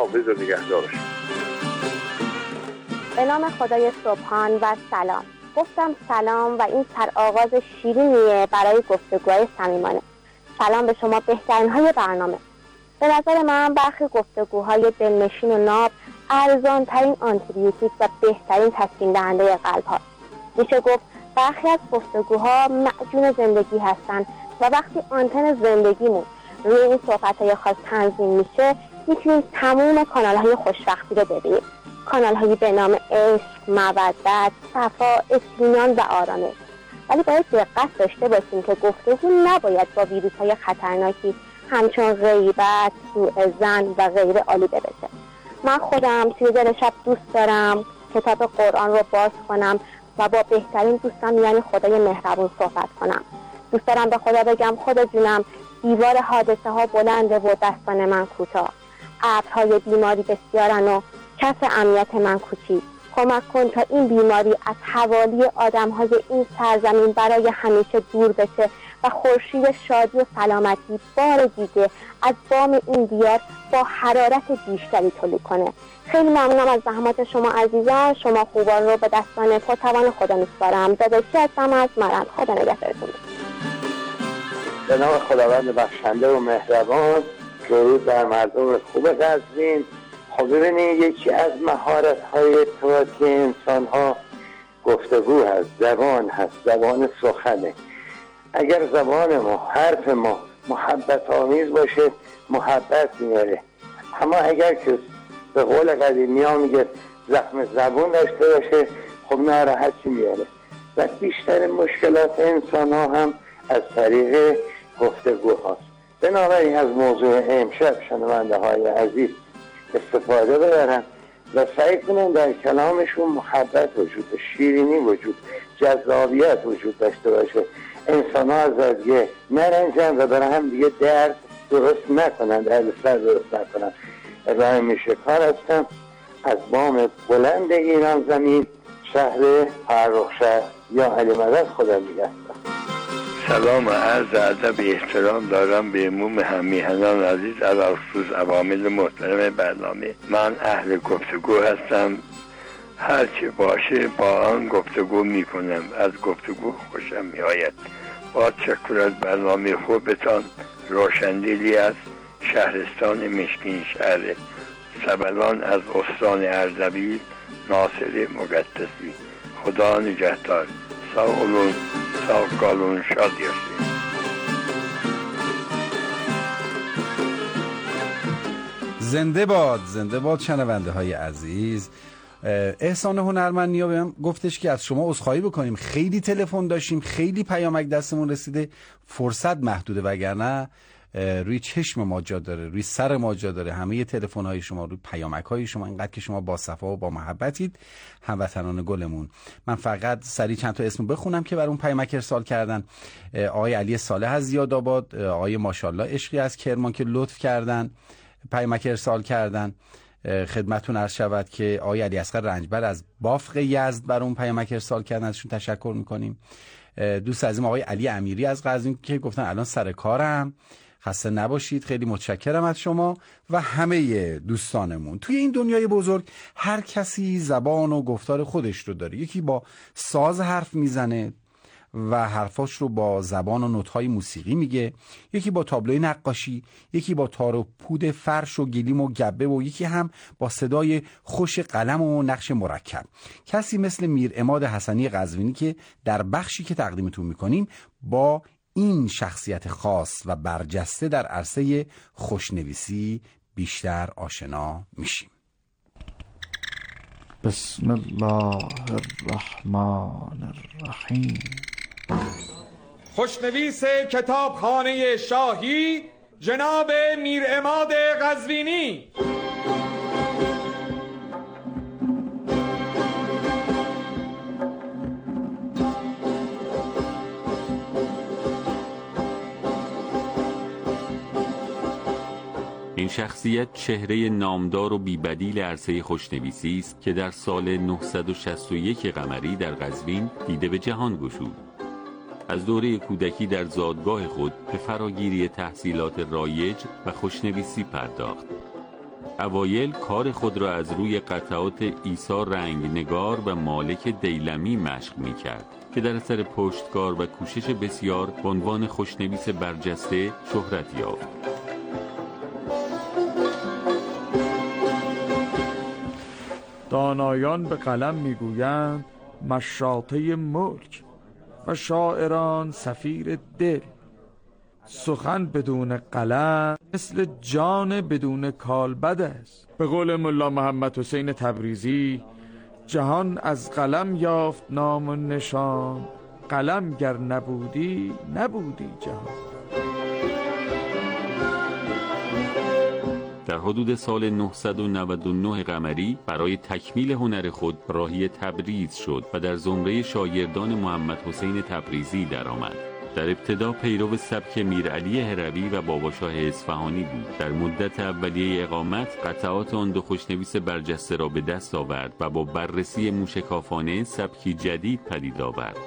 حافظ و نگهدار باشید. به نام خدای سبحان و سلام. گفتم سلام و این سرآغاز شیرینیه برای گفتگوهای صمیمانه. سلام به شما بهترین های برنامه. به نظر من برخی گفتگوهای دلنشین و ناب ارزان ترین آنتیبیوتیک و بهترین تسکین دهنده قلب ها. میشه گفت برخی از گفتگوها معجون زندگی هستن و وقتی آنتن زندگیمون روی این صحبت‌های خاص تنظیم میشه میتونیم تمام کانال‌های خوشبختی رو ببینیم. کانال‌هایی به نام عشق، مودت، صفا، اطمینان و آرامش. ولی باید دقت داشته باشیم که گفتگو نباید با ویروس‌های خطرناکی همچون غیبت، سوءظن و غیره آلوده بشه. من خودم توی دل شب دوست دارم کتاب قرآن رو باز کنم و با بهترین دوستم یعنی خدای مهربون صحبت کنم. دوست دارم به خدا بگم خدا جونم دیوار حادثه ها بلنده و دستان من کوتاه. ابرهای بیماری بسیارن و کف امنیت من کوچیک. کمک کن تا این بیماری از حوالی آدم‌های این سرزمین برای همیشه دور بشه و خورشید شادی و سلامتی بار دیگه از بام این دیار با حرارت بیشتری طلوع کنه. خیلی ممنونم از زحمات شما عزیزان. شما خوبان رو به دستان پرتوان خدا میسپارم. داداشی هستم از مرند. خدا نگهدارتون. به نام خداوند بخشنده و مهربان. درود بر مردم خوب قزوین. خب ببینید یکی از مهارت‌های ارتباطی انسان‌ها گفتگو هست، زبان هست، زبان سخنه. اگر زبان ما، حرف ما محبت آمیز باشه محبت میاره، اما اگر که به قول قدیمی ها میگه زخم زبون داشته باشه خب ناراحتی میاره. و بیشتر مشکلات انسان ها هم از طریق گفتگو هاست. بنابراین از موضوع امشب شنونده های عزیز استفاده ببرن و سعی کنن در کلامشون محبت وجود، شیرینی وجود، جذابیت وجود داشته باشه. انسان ها از دیگه نرنجن و برای هم دیگه درد درست نکنن، درد سر درست نکنن. ابراهیم میشکار هستم از بام بلند ایران زمین، شهر فرخشهر یا علی مدد. خدا نگهدار. سلام و عرض ادب احترام دارم به عموم همیهنان عزیز، علاوه خصوص عوامل محترم برنامه. من اهل گفتگو هستم، هرچه باشه با آن گفتگو میکنم، از گفتگو خوشم میآید. با تشکر از برنامه خوبتان. روشندلی از شهرستان مشکین شهر سبلان از استان اردبیل، ناصر مقدسی. خدا نگهدار. ساولون ساوکالون شاد یاشید. زنده باد، زنده باد شنونده های عزیز. احسان هنرمندنیا بهم گفتش که از شما عذرخواهی بکنیم، خیلی تلفن داشتیم، خیلی پیامک دستمون رسیده، فرصت محدوده، وگرنه روی چشم ما جا داره، روی سر ما جا داره همه تلفن های شما، روی پیامک های شما، اینقدر که شما با صفا و با محبتید هموطنان گلمون. من فقط سریع چند تا اسم بخونم که بر اون پیامک ارسال کردن. آقای علی صالح از زیادآباد، آقای ماشاءالله عشقی از کرمان که لطف کردن پیامک ارسال کردن. خدمتون عرض شود که آقای علی اصغر رنجبر از بافق یزد بر اون پیامک ارسال کردن، ازشون تشکر میکنیم. دوست عزیزم آقای علی امیری از قزوین که گفتن الان سر کارم، خسته نباشید، خیلی متشکرم از شما و همه دوستانمون. توی این دنیای بزرگ هر کسی زبان و گفتار خودش رو داره. یکی با ساز حرف میزنه و حرفاش رو با زبان و نوت‌های موسیقی میگه، یکی با تابلوی نقاشی، یکی با تار و پود فرش و گلیم و گبه و یکی هم با صدای خوش قلم و نقش مرکب. کسی مثل میر عماد حسنی قزوینی که در بخشی که تقدیمتون میکنیم با این شخصیت خاص و برجسته در عرصه خوشنویسی بیشتر آشنا میشیم. بسم الله الرحمن الرحیم. خوشنویس کتابخانه شاهی جناب میر عماد قزوینی. این شخصیت چهره نامدار و بی‌بدیل عرصه خوشنویسی است که در سال 961 قمری در قزوین دیده به جهان گشود. از دوره کودکی در زادگاه خود به فراگیری تحصیلات رایج و خوشنویسی پرداخت. اوایل کار خود را از روی قطعات عیسی رنگنگار و مالک دیلمی مشق می‌کرد که در اثر پشتکار و کوشش بسیار به عنوان خوشنویس برجسته شهرت یافت. دانایان به قلم میگویند مشاطه ملک و شاعران سفیر دل. سخن بدون قلم مثل جان بدون کالبد است. به قول ملا محمد حسین تبریزی جهان از قلم یافت نام و نشان، قلم گر نبودی نبودی جهان. در حدود سال 999 قمری برای تکمیل هنر خود راهی تبریز شد و در زمره شاگردان محمد حسین تبریزی درآمد. در ابتدا پیرو سبک میرعلی هروی و باباشاه اصفهانی بود. در مدت اولیه اقامت قطعات آن دو خوشنویس برجسته را به دست آورد و با بررسی موشکافانه سبکی جدید پدید آورد.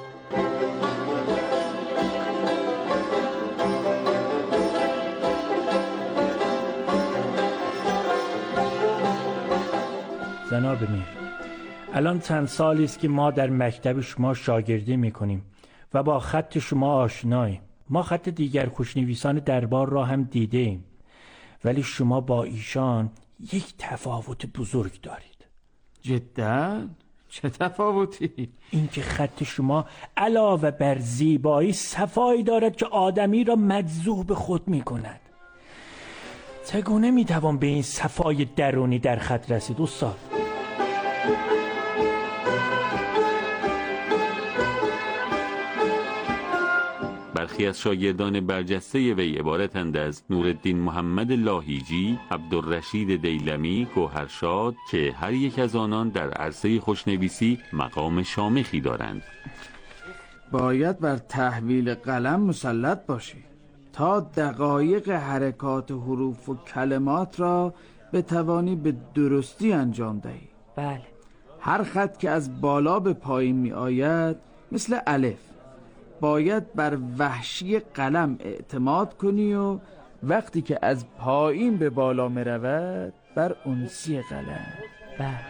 جناب میر، الان چند سالی است که ما در مکتب شما شاگردی میکنیم و با خط شما آشناییم. ما خط دیگر خوشنویسان دربار را هم دیدیم، ولی شما با ایشان یک تفاوت بزرگ دارید. جدا؟ چه تفاوتی؟ اینکه خط شما علاوه بر زیبایی صفایی دارد که آدمی را مجذوب خود میکند. چگونه میتوان به این صفای درونی در خط رسید استاد؟ برخی از شاگردان برجسته وی عبارتند از نورالدین محمد لاهیجی، عبدالرشید دیلمی، گوهرشاد که هر یک از آنان در عرصه خوشنویسی مقام شامخی دارند. باید بر تحویل قلم مسلط باشی تا دقایق حرکات حروف و کلمات را بتوانی به درستی انجام دهی. بله. هر خط که از بالا به پایین می آید مثل الف، باید بر وحشی قلم اعتماد کنی و وقتی که از پایین به بالا می رود بر انسی قلم. بله.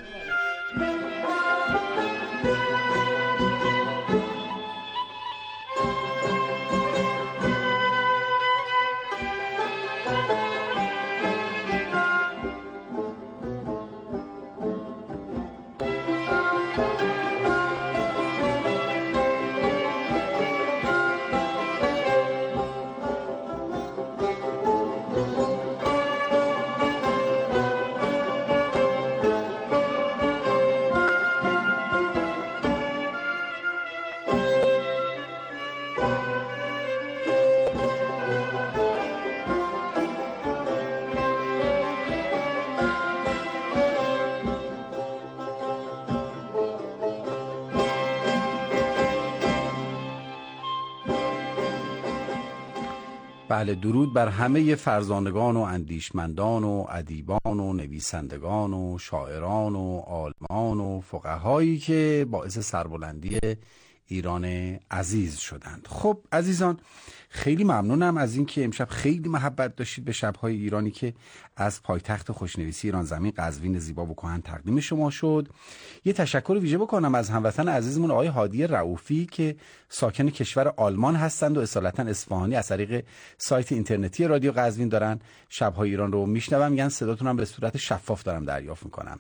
بله، درود بر همه فرزانگان و اندیشمندان و ادیبان و نویسندگان و شاعران و عالمان و فقهایی که باعث سربلندی ایران عزیز شدند. خب عزیزان، خیلی ممنونم از این که امشب خیلی محبت داشتید به شب‌های ایرانی که از پایتخت خوشنویسی ایران زمین قزوین زیبا و کهن تقدیم شما شد. یه تشکر ویژه بکنم از هموطن عزیزمون آقای هادی رؤوفی که ساکن کشور آلمان هستند و اصالتا اصفهانی، از طریق سایت اینترنتی رادیو قزوین دارن شب‌های ایران رو میشنوم، میگن صداتون هم به صورت شفاف دارم دریافت میکنم.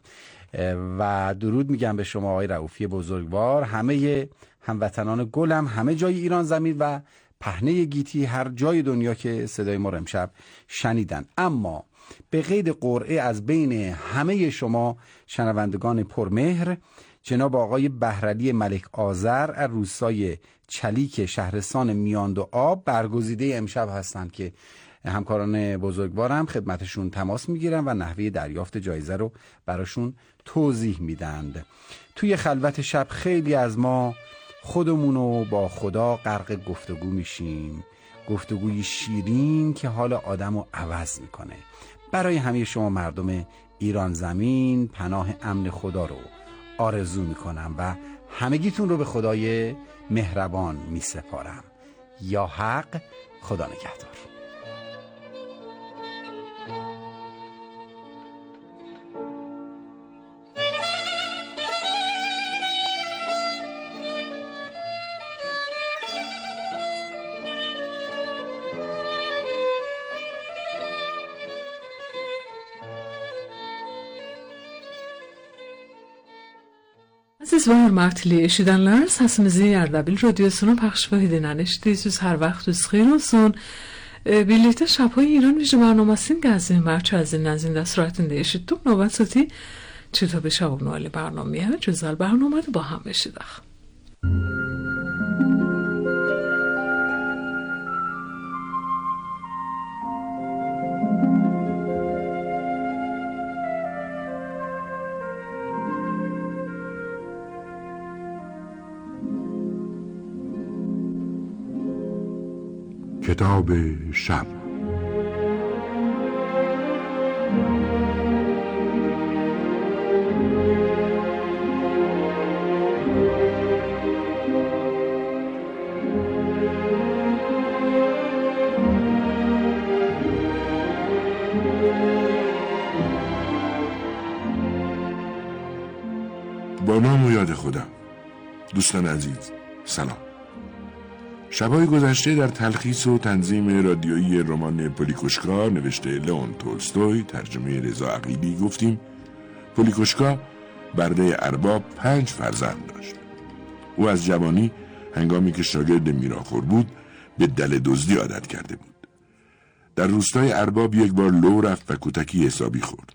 و درود میگم به شما آقای رؤوفی بزرگوار، همه هموطنان گلم همه جای ایران زمین و پهنه گیتی هر جای دنیا که صدای ما رو امشب شنیدن. اما به قید قرعه از بین همه شما شنوندگان پرمهر، جناب آقای بهرعلی ملک آذر از روستای چلیک شهرستان میاند و آب برگزیده امشب هستند که همکاران بزرگوارم خدمتشون تماس میگیرن و نحوه دریافت جایزه رو براشون توضیح میدند. توی خلوت شب خیلی از ما خودمونو با خدا غرق گفتگو میشیم، گفتگوی شیرین که حال آدمو عوض میکنه. برای همه شما مردم ایران زمین پناه امن خدا رو آرزو میکنم و همگیتون رو به خدای مهربان میسپارم. یا حق، خدا نگهدار. Aziz ve hürmetli eşidenler, sesimizi Erdebil Radyosu'nun pəxşvahidinən eşidirsiniz. Hər vaxtınız xeyir olsun. Birlikte Şapay İran Vici برنامه‌sinin Qəzvin mərkəzindən zində sürətində eşitdik. Növbəti Çitəbi Şavunali برنامه‌yə gözəl برنامəni با هم eşidək. کتاب شب. با نام و یاد خدا. دوستان عزیز سلام. شبای گذشته در تلخیص و تنظیم رادیویی رمان پولیکوشکا نوشته لئون تولستوی ترجمه رضا عقیلی گفتیم پولیکوشکا برده ارباب 5 فرزند داشت. او از جوانی هنگامی که شاگرد میراخور بود به دل دزدی عادت کرده بود. در روستای ارباب یک بار لو رفت و کتکی حسابی خورد.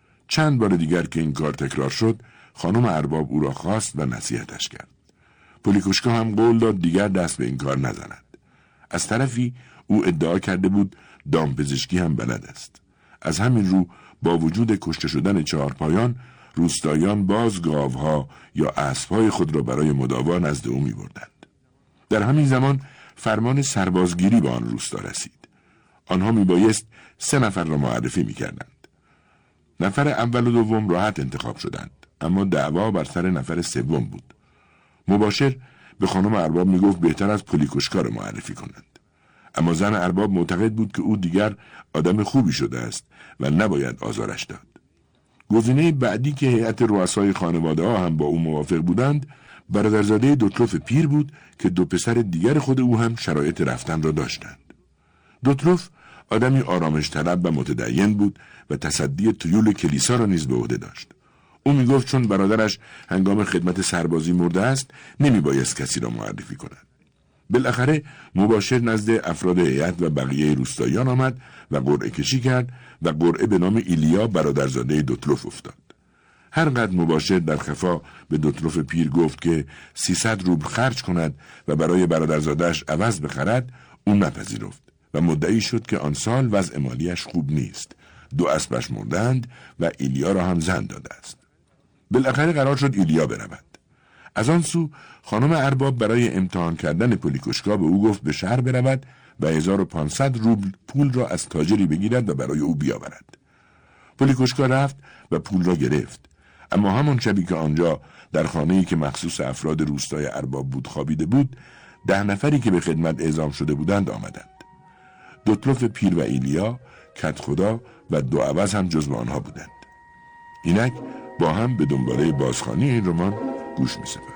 چند بار دیگر که این کار تکرار شد خانم ارباب او را خواست و نصیحتش کرد. پولیکوشکا هم قول داد دیگر دست به این کار نزند. از طرفی او ادعا کرده بود دامپزشکی هم بلد است. از همین رو با وجود کشته شدن 4 پایان روستاییان باز گاوها یا اسبهای خود را برای مداوا نزد او می بردند. در همین زمان فرمان سربازگیری به آن روستا رسید. آنها می بایست 3 نفر را معرفی می کردند. نفر اول و دوم راحت انتخاب شدند، اما دعوا بر سر نفر سوم بود. مباشر به خانم ارباب می گفت بهتر از پولیکوشکا را معرفی کنند. اما زن ارباب معتقد بود که او دیگر آدم خوبی شده است و نباید آزارش داد. گزینه بعدی که هیئت رؤسای خانواده ها هم با او موافق بودند برادرزاده دوتلوف پیر بود که 2 پسر دیگر خود او هم شرایط رفتن را داشتند. دوتلوف آدمی آرامش طلب و متدین بود و تصدی طیول کلیسا را نیز به عهده داشت. او می گفت چون برادرش هنگام خدمت سربازی مرده است نمی بایست کسی را معرفی کند. بالاخره مباشر نزد افراد هیئت و بقیه روستاییان آمد و قرعه کشی کرد و قرعه به نام ایلیا برادرزاده دوتلوف افتاد. هر قدر مباشر در خفا به دوتلوف پیر گفت که 300 روبل خرج کند و برای برادرزاده‌اش عوض بخرد، او نپذیرفت و مدعی شد که آن سال وضع مالیش خوب نیست. 2 اسبش مردند و ایلیا را هم زن داده است. بالاخره قرار شد ایلیا برود. از آن سو خانم ارباب برای امتحان کردن پولیکوشکا به او گفت به شهر برود و 1500 روبل پول را از تاجری بگیرد و برای او بیاورد. پولیکوشکا رفت و پول را گرفت، اما همان شبی که آنجا در خانه‌ای که مخصوص افراد روستای ارباب بود خوابیده بود، 10 نفری که به خدمت اعزام شده بودند آمدند. دوتلوف پیر و ایلیا، کدخدا و 2 عوض هم جزو آنها بودند. اینک با هم به دنباله بازخوانی این رمان گوش می‌سپاریم.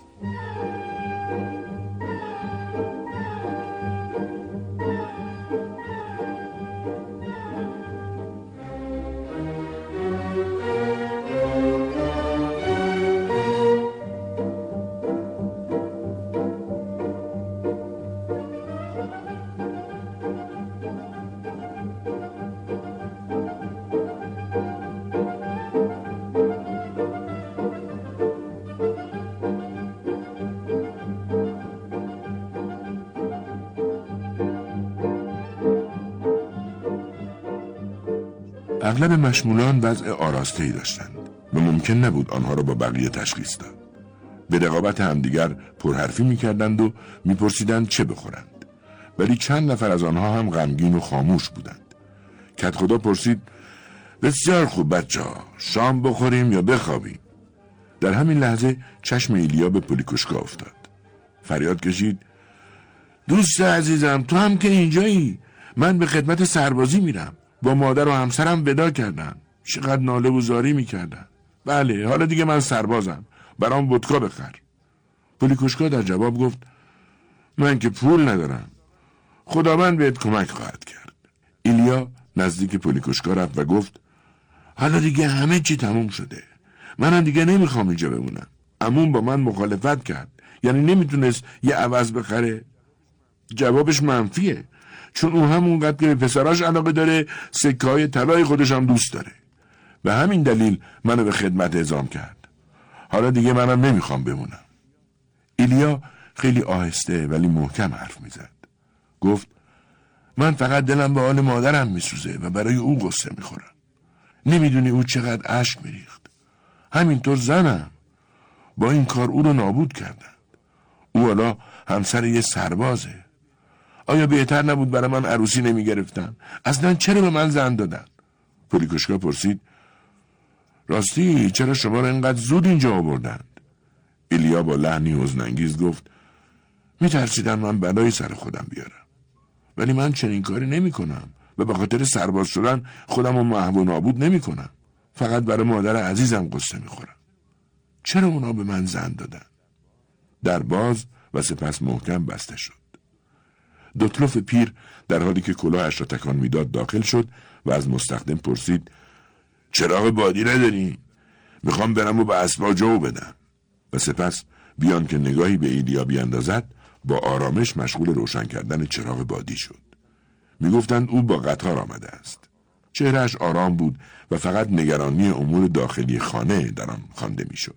اغلب مشمولان وضع آراسته‌ای داشتند و ممکن نبود آنها را با بقیه تشخیص داد. به رقابت همدیگر پرحرفی می‌کردند و می‌پرسیدند چه بخورند. ولی چند نفر از آنها هم غمگین و خاموش بودند. کدخدا پرسید بسیار خوب بچه‌ها، شام بخوریم یا بخوابیم؟ در همین لحظه چشم ایلیا به پولیکوشکا افتاد. فریاد کشید دوست عزیزم، تو هم که اینجایی؟ من به خدمت سربازی میرم. با مادر و همسرم ودا کردن. چقدر ناله و زاری میکردن. بله، حالا دیگه من سربازم. برام ودکا بخر. پولیکوشکا در جواب گفت من که پول ندارم. خداوند بهت کمک خواهد کرد. ایلیا نزدیک پولیکوشکا رفت و گفت حالا دیگه همه چی تموم شده. منم دیگه نمیخوام اینجا بمونم. عموم با من مخالفت کرد، یعنی نمیتونست یه عوض بخره. جوابش منفیه، چون اون همونقدر که به پسراش علاقه داره سکه‌های طلای خودش هم دوست داره. به همین دلیل منو به خدمت اعزام کرد. حالا دیگه منم نمیخوام بمونم. ایلیا خیلی آهسته ولی محکم حرف میزد. گفت من فقط دلم به حال مادرم میسوزه و برای او قصه میخورم. نمیدونی او چقدر اشک میریخت. همینطور زنم. با این کار او رو نابود کردن. او حالا همسر یه سربازه. آیا بهتر نبود برای من عروسی نمیگرفتن؟ اصلا چرا به من زن دادن؟ پولیکوشکا پرسید راستی چرا شما رو اینقدر زود اینجا آوردند؟ ایلیا با لحنی حزن‌انگیز گفت میترسیدن من بلایی سر خودم بیارم، ولی من چنین کاری نمی کنم و به خاطر سرباز شدن خودم رو محو و نابود نمی کنم. فقط برای مادر عزیزم قصه می خورم. چرا اونا به من زن دادن؟ در باز و سپس محکم بسته شد. دوتلوف پیر در حالی که کلاهش را تکان میداد داخل شد و از مستخدم پرسید چراغ بادی نداری؟ میخوام برم و به اسبا جو بدم. و سپس بیان که نگاهی به ایلیا بیاندازد با آرامش مشغول روشن کردن چراغ بادی شد. میگفتند او با قطار آمده است. چهرهش آرام بود و فقط نگرانی امور داخلی خانه در آن خوانده میشد.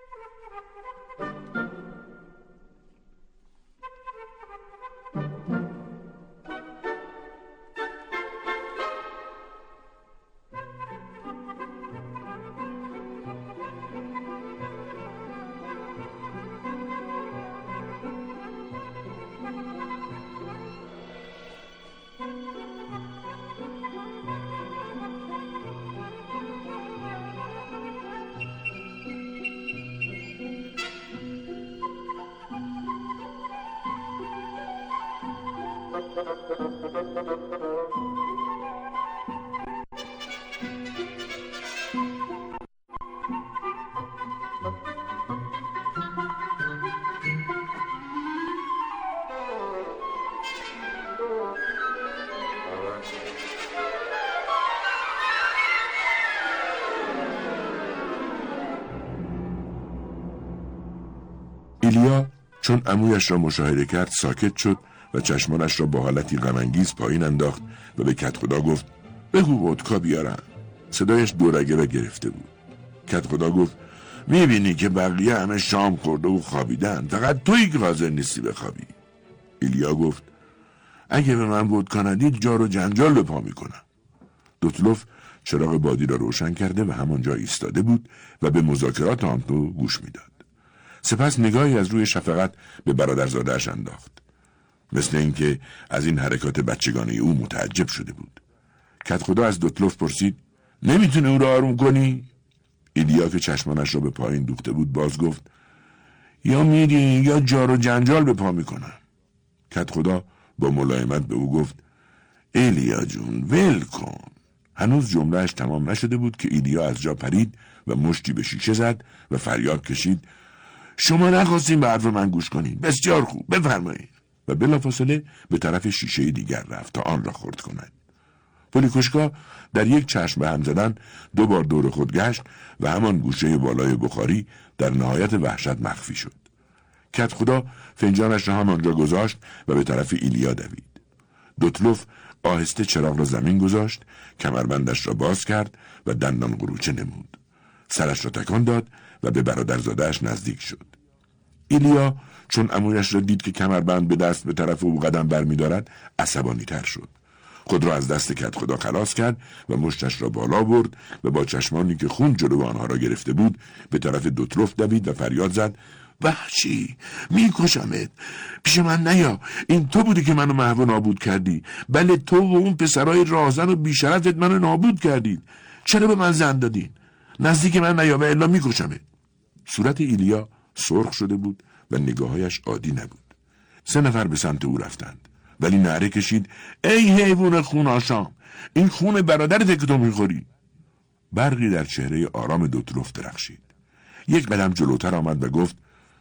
ایلیا چون عمویش را مشاهده کرد ساکت شد و چشمانش را با حالتی غم‌انگیز پایین انداخت و به کدخدا گفت بگو ودکا بیارم. صدایش دورگه را گرفته بود. کدخدا گفت میبینی که بقیه همه شام خورده و خوابیدن، فقط تویی که حاضر نیستی بخوابی. ایلیا گفت اگه به من ودکا ندید جار و جنجال به پا میکنم. دوتلوف چراغ بادی را روشن کرده و همانجا ایستاده بود و به مذاکرات آن دو گوش میداد. سپس نگاهی از روی شفقت به برادرزاده‌اش انداخت، مثل اینکه از این حرکات بچگانه او متعجب شده بود. کدخدا از دوتلوف پرسید نمیتونه او را آروم کنی؟ ایلیا که چشمانش را به پایین دوخته بود باز گفت یا میری یا جار و جنجال به پا میکنم. کدخدا با ملایمت به او گفت ایلیا جون ول کن. هنوز جملهش تمام نشده بود که ایلیا از جا پرید و مشتی به شیشه زد و فریاد کشید شما نخواستین به حرف من گوش کنین. بسیار خوب، بفرمایید. و بلافاصله به طرف شیشه دیگر رفت تا آن را خرد کند. پولیکوشکا در یک چشم به هم زدن 2 بار دور خود گشت و همان گوشه بالای بخاری در نهایت وحشت مخفی شد. کدخدا فنجانش را همانجا گذاشت و به طرف ایلیا دوید. دوتلوف آهسته چراغ را زمین گذاشت، کمربندش را باز کرد و دندان قروچه نمود. سرش را تکان داد و به برادرزاده‌اش نزدیک شد. ایلیا چون عمویش را دید که کمربند به دست به طرف او قدم برمی دارد عصبانی تر شد. خود را از دست کدخدا خلاص کرد و مشتش را بالا برد و با چشمانی که خون جلو آنها را گرفته بود به طرف دوتلوف دوید و فریاد زد وحشی میکشمت، پیش من نیا. این تو بودی که منو محو نابود کردی. بله تو و اون پسرای رازن و بیشرفت منو نابود کردید. چرا به من زن دادین؟ نزدیک من نیا و الا میکشمت. صورت ایلیا سرخ شده بود و نگاهایش عادی نبود. 3 نفر به سمت او رفتند ولی نعره کشید ای حیوان خون آشام، این خون برادرت که تو میخوری. برقی در چهره آرام دوتلوف درخشید. 1 قدم جلوتر آمد و گفت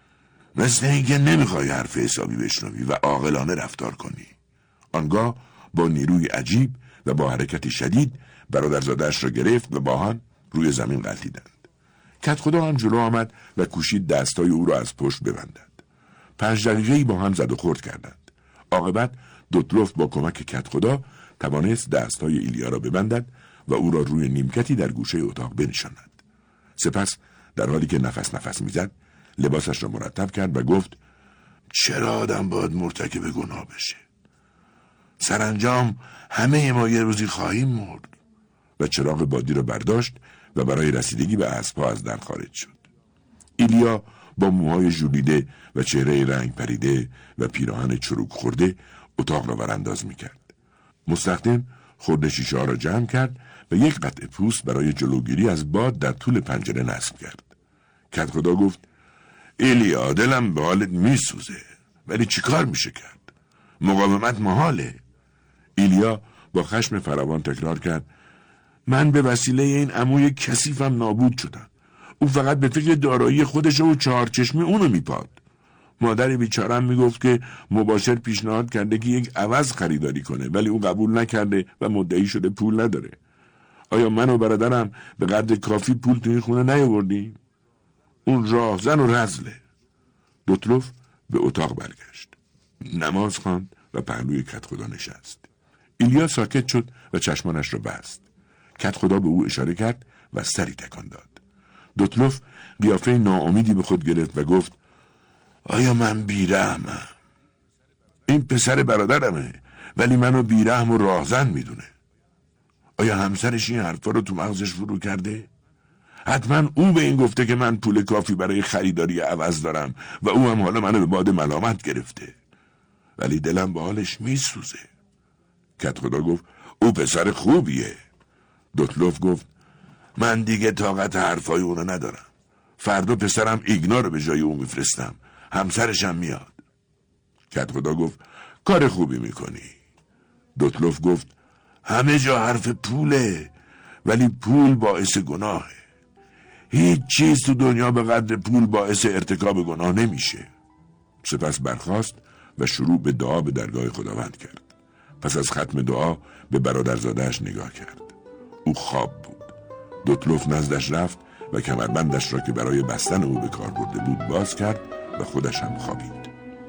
مثل اینکه نمیخوای حرف حسابی بشنوی و عاقلانه رفتار کنی. آنگاه با نیروی عجیب و با حرکتی شدید برادرزاده‌اش را گرفت و با هم روی زمین غلتیدند. کدخدا هم جلو آمد و کوشید دستای او را از پشت ببندد. 5 دقیقه‌ای با هم زد و خورد کردند. عاقبت دوتلوف با کمک کدخدا توانست دستای ایلیا را ببندد و او را روی نیمکتی در گوشه اتاق بنشاند. سپس در حالی که نفس میزد لباسش را مرتب کرد و گفت چرا آدم باید مرتکب گناه بشه؟ سرانجام همه ما یه روزی خواهیم مرد. و چراغ بادی را برداشت و برای رسیدگی به اسب‌ها از در خارج شد. ایلیا با موهای ژولیده و چهره رنگ پریده و پیراهن چروک خورده اتاق را ورانداز می‌کرد. مستخدم خرده شیشه‌ها را جمع کرد و یک قطعه پوست برای جلوگیری از باد در طول پنجره نصب کرد. کدخدا گفت ایلیا دلم به حالت میسوزه، ولی چیکار میشه کرد؟ مقاومت محاله. ایلیا با خشم فراوان تکرار کرد من به وسیله این عموی کثیفم نابود شدم. او فقط به فکر دارایی خودش و 4 چشمی اونو میپاد. مادر بیچارم میگفت که مباشر پیشنهاد کرده که یک عوض خریداری کنه، ولی او قبول نکرده و مدعی شده پول نداره. آیا من و برادرم به قدر کافی پول تو این خونه نیاوردیم؟ اون راهزن و رزله. دوتلوف به اتاق برگشت. نماز خواند و پهلوی کدخدا نشست. ایلیا ساکت شد و چشمانش را بست. کدخدا به او اشاره کرد و سری تکان داد. دوتلوف قیافه ناامیدی به خود گرفت و گفت آیا من بیرحمم؟ این پسر برادرمه، ولی منو بیرحم و راهزن میدونه. آیا همسرش این حرفا رو تو مغزش فرو کرده؟ حتما او به این گفته که من پول کافی برای خریداری عوض دارم و او هم حالا منو به باد ملامت گرفته. ولی دلم به حالش میسوزه. کدخدا گفت او پسر خوبیه. دوتلوف گفت من دیگه طاقت حرفای اونو ندارم. فردا پسرم ایگنا رو به جای او میفرستم. همسرشم میاد. کدخدا گفت کار خوبی میکنی. دوتلوف گفت همه جا حرف پوله، ولی پول باعث گناهه. هیچ چیز تو دنیا به قدر پول باعث ارتکاب گناه نمیشه. سپس برخاست و شروع به دعا به درگاه خداوند کرد. پس از ختم دعا به برادرزاده‌اش نگاه کرد. او خواب بود. دوتلوف نزدش رفت و کمربندش را که برای بستن او به کار برده بود باز کرد و خودش هم خوابید.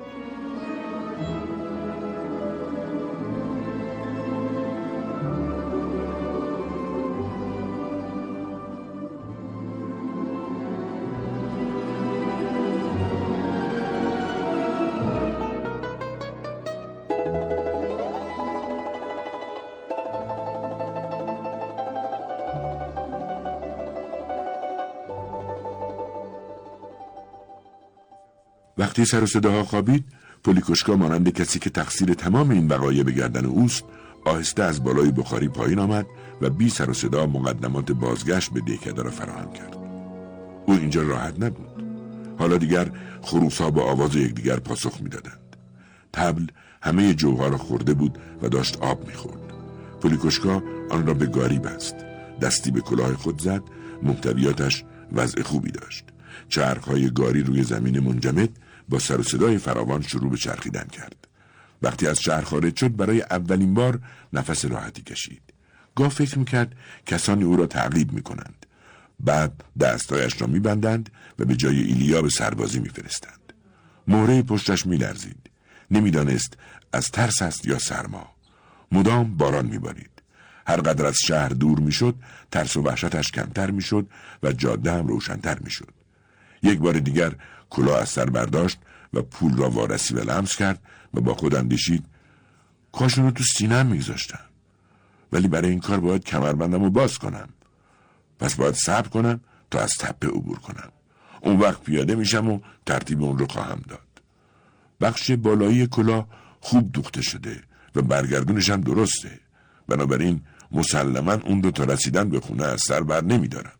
وقتی سر و صداها خوابید، پولیکوشکا مانند کسی که تقصیر تمام این وقایع به گردن اوست، آهسته از بالای بخاری پایین آمد و بی سر و صدا مقدمات بازگشت به دهکده را فراهم کرد. او اینجا راحت نبود. حالا دیگر خروس‌ها با آواز یکدیگر پاسخ می‌دادند. طبل همه جوها را خورده بود و داشت آب می‌خورد. پولیکوشکا آن را به گاری بست. دستی به کلاه خود زد. محتویاتش وضع خوبی داشت. چرخ‌های گاری روی زمین منجمد با سر و صدای فراوان شروع به چرخیدن کرد. وقتی از شهر خارج شد برای اولین بار نفس راحتی کشید. گاه فکر میکرد کسانی او را تعقیب میکنند. بعد دستایش را میبندند و به جای ایلیا به سربازی میفرستند. مهره پشتش میلرزید. نمیدانست از ترس است یا سرما. مدام باران میبارید. هر قدر از شهر دور میشد ترس و وحشتش کمتر میشد و جاده هم روشن‌تر میشد. یک بار دیگر کلاه از سر برداشت و پول را وارسی و لمس کرد و با خود اندیشید کاش اونو تو سینه‌ام میگذاشتم، ولی برای این کار باید کمربندم رو باز کنم. پس باید صبر کنم تا از تپه عبور کنم. اون وقت پیاده میشم و ترتیب اون رو خواهم داد. بخش بالایی کلاه خوب دوخته شده و برگردونش هم درسته. بنابراین مسلماً اون رو تا رسیدن به خونه از سر بر نمیدارم.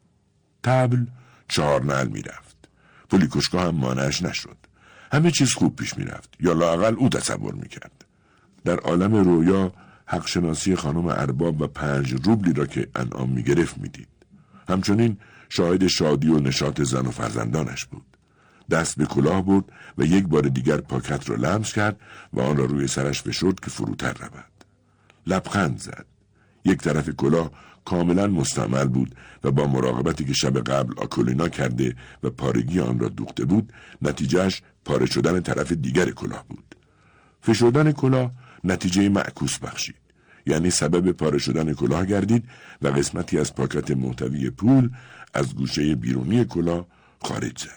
طبل 4 نعل میرفت. پولیکوشکا هم مانعش نشد. همه چیز خوب پیش میرفت، یا لااقل او تصور میکرد. در عالم رویا حق شناسی خانم ارباب و 5 روبلی را که انعام میگرفت میدید. همچنین شاهد شادی و نشاط زن و فرزندانش بود. دست به کلاه برد و یک بار دیگر پاکت را لمس کرد و آن را روی سرش فشرد که فروتر رود. لبخند زد. یک طرف کلاه کاملا مستعمل بود و با مراقبتی که شب قبل آکولینا کرده و پارگی آن را دوخته بود، نتیجهش پاره شدن طرف دیگر کلاه بود. فشردن کلاه نتیجه معکوس بخشید، یعنی سبب پاره شدن کلاه گردید و قسمتی از پاکت محتوی پول از گوشه بیرونی کلاه خارج زد.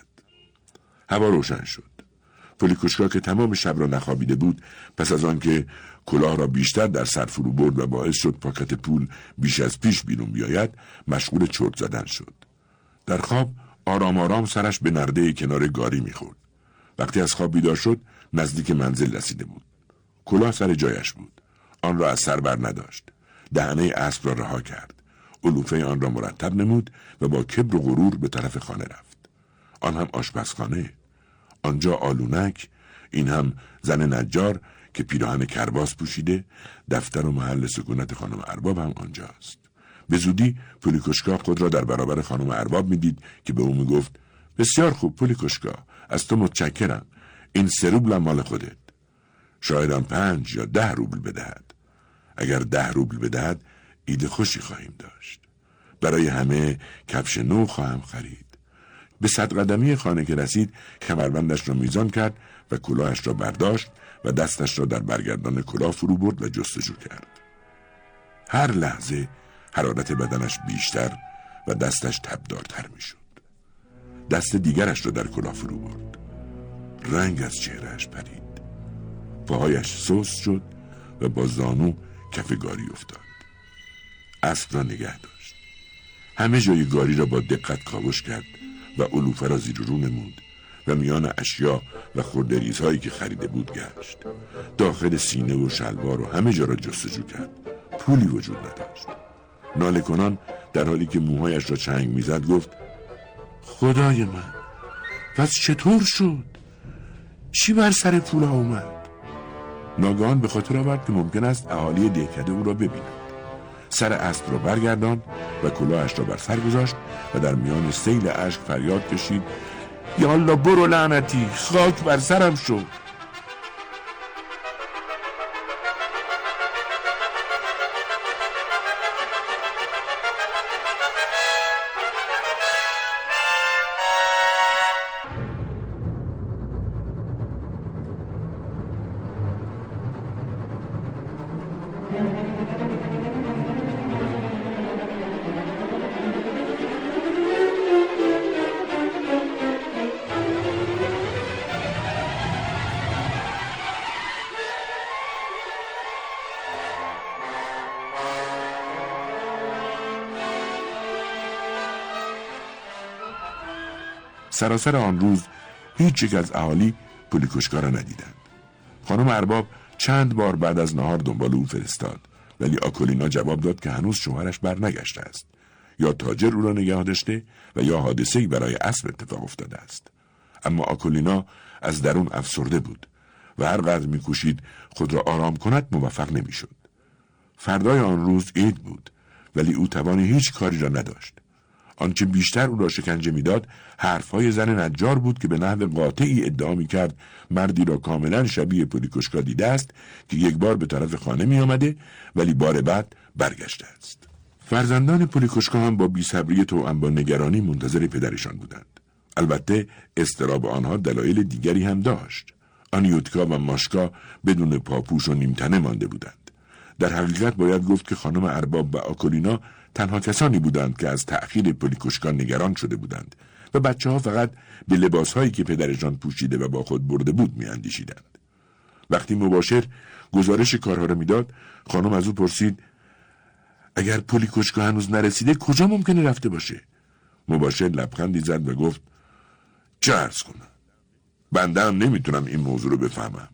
هوا روشن شد. پولیکوشکا که تمام شب را نخوابیده بود، پس از آنکه کلاه را بیشتر در سر فرو برد و باعث شد پاکت پول بیش از پیش بیرون بیاید، مشغول چرت زدن شد. در خواب آرام آرام سرش به نرده کنار گاری میخورد. وقتی از خواب بیدار شد، نزدیک منزل رسیده بود. کلاه سر جایش بود. آن را از سر بر نداشت. دهنه اسب را رها کرد. علوفه آن را مرتب نمود و با کبر و غرور به طرف خانه رفت. آن هم آشپزخانه. آنجا آلونک، این هم زن نجار که پیراهن کرباس پوشیده، دفتر و محل سکونت خانم ارباب هم آنجاست. به زودی پولیکوشکا خود را در برابر خانم ارباب میدید که به او میگفت: بسیار خوب پولیکوشکا، از تو متشکرم. این 3 روبل مال خودت. شایدم 5 یا 10 روبل بدهد. اگر 10 روبل بدهد عید خوشی خواهیم داشت. برای همه کفش نو خواهم خرید. به 100 قدمی خانه که رسید، کمربندش را میزان کرد و کلاهش را برداشت و دستش را در برگردان کلاه فرو برد و جستجو کرد. هر لحظه حرارت بدنش بیشتر و دستش تبدارتر میشد. دست دیگرش را در کلاه فرو برد. رنگ از چهرهش پرید. پاهایش سست شد و با زانو کف گاری افتاد. اسب را نگه داشت. همه جای گاری را با دقت کاوش کرد و علوفه را زیر و رو نمود و میان اشیا و خردریزهایی که خریده بود گشت. داخل سینه و شلوار و همه جا را جستجو کرد. پولی وجود نداشت. ناله کنان در حالی که موهایش را چنگ میزد گفت: خدای من، پس چطور شد؟ چی بر سر پولا اومد؟ ناگهان به خاطر آورد که ممکن است اهالی دهکده او را ببیند. سر اسب را برگرداند و کلاهش را بر سر گذاشت و در میان سیل اشک فریاد کشید: یا الله برو لعنتی، خاک بر سرم شد. سراسر آن روز هیچ یک از اهالی پولیکوشکا را ندیدند. خانم ارباب چند بار بعد از نهار دنبال او فرستاد، ولی آکولینا جواب داد که هنوز شوهرش برنگشته است. یا تاجر او را نگاه داشته و یا حادثه‌ای برای اسب اتفاق افتاده است. اما آکولینا از درون افسرده بود و هر قدر می‌کوشید خود را آرام کند موفق نمی‌شد. فردای آن روز عید بود، ولی او توان هیچ کاری را نداشت. آنچه بیشتر او را شکنجه میداد حرفهای زن نجار بود که به نحو قاطعی ادعا می‌کرد مردی را کاملا شبیه پولیکوشکا دیده است که یک بار به طرف خانه می آمده ولی بار بعد برگشته است. فرزندان پولیکوشکا هم با بی‌صبری توأم با نگرانی منتظر پدرشان بودند. البته اضطراب آنها دلایل دیگری هم داشت. آنیوتکا و ماشکا بدون پاپوش و نیمتنه مانده بودند. در حقیقت باید گفت که خانم ارباب و آکولینا تنها کسانی بودند که از تأخیر پولیکوشکا نگران شده بودند و بچه‌ها فقط به لباسهایی که پدرشان پوشیده و با خود برده بود می‌اندیشیدند. وقتی مباشر گزارش کارها را میداد، خانم از او پرسید: اگر پولیکوشکا هنوز نرسیده کجا ممکنه رفته باشه؟ مباشر لبخندی زد و گفت: چه عرض کنم؟ بنده هم نمیتونم این موضوع رو بفهمم.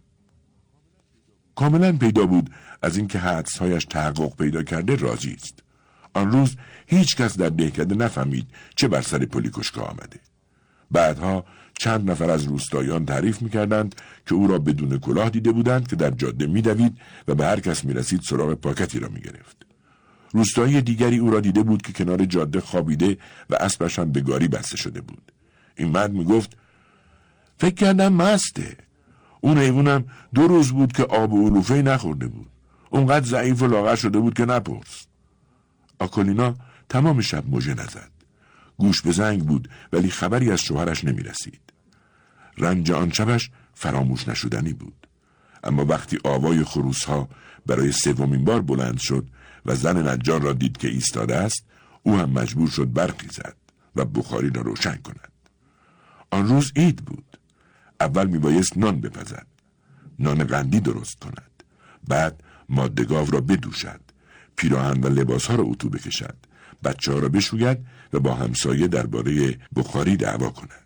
کاملا پیدا بود از اینکه حدسهایش تحقق پیدا کرده راضی است. آن روز هیچ کس در دهکده نفهمید چه بر سر پولیکوشکا آمده. بعدها چند نفر از روستاییان تعریف می‌کردند که او را بدون کلاه دیده بودند که در جاده می‌دوید و به هر کس می‌رسید سراغ پاکتی را می‌گرفت. روستایی دیگری او را دیده بود که کنار جاده خوابیده و اسبش هم به گاری بسته شده بود. این مرد می‌گفت: فکر کردم مسته. اون حیوانم 2 روز بود که آب و علوفه‌ای نخورده بود. اونقدر ضعیف و لاغر شده بود که نپرس. آکولینا تمام شب مژه نزد. گوش به زنگ بود ولی خبری از شوهرش نمی رسید. رنج آن شبش فراموش نشدنی بود. اما وقتی آوای خروس‌ها برای سومین بار بلند شد و زن نجار را دید که ایستاده است، او هم مجبور شد برقی زد و بخاری را روشن کند. آن روز عید بود. اول میبایست نان بپزد، نان قندی درست کند، بعد ماده گاو را بدوشد، پیراهن و لباسها را اتو بکشد، بچه‌ها را بشوید و با همسایه درباره بخاری دعوا کند.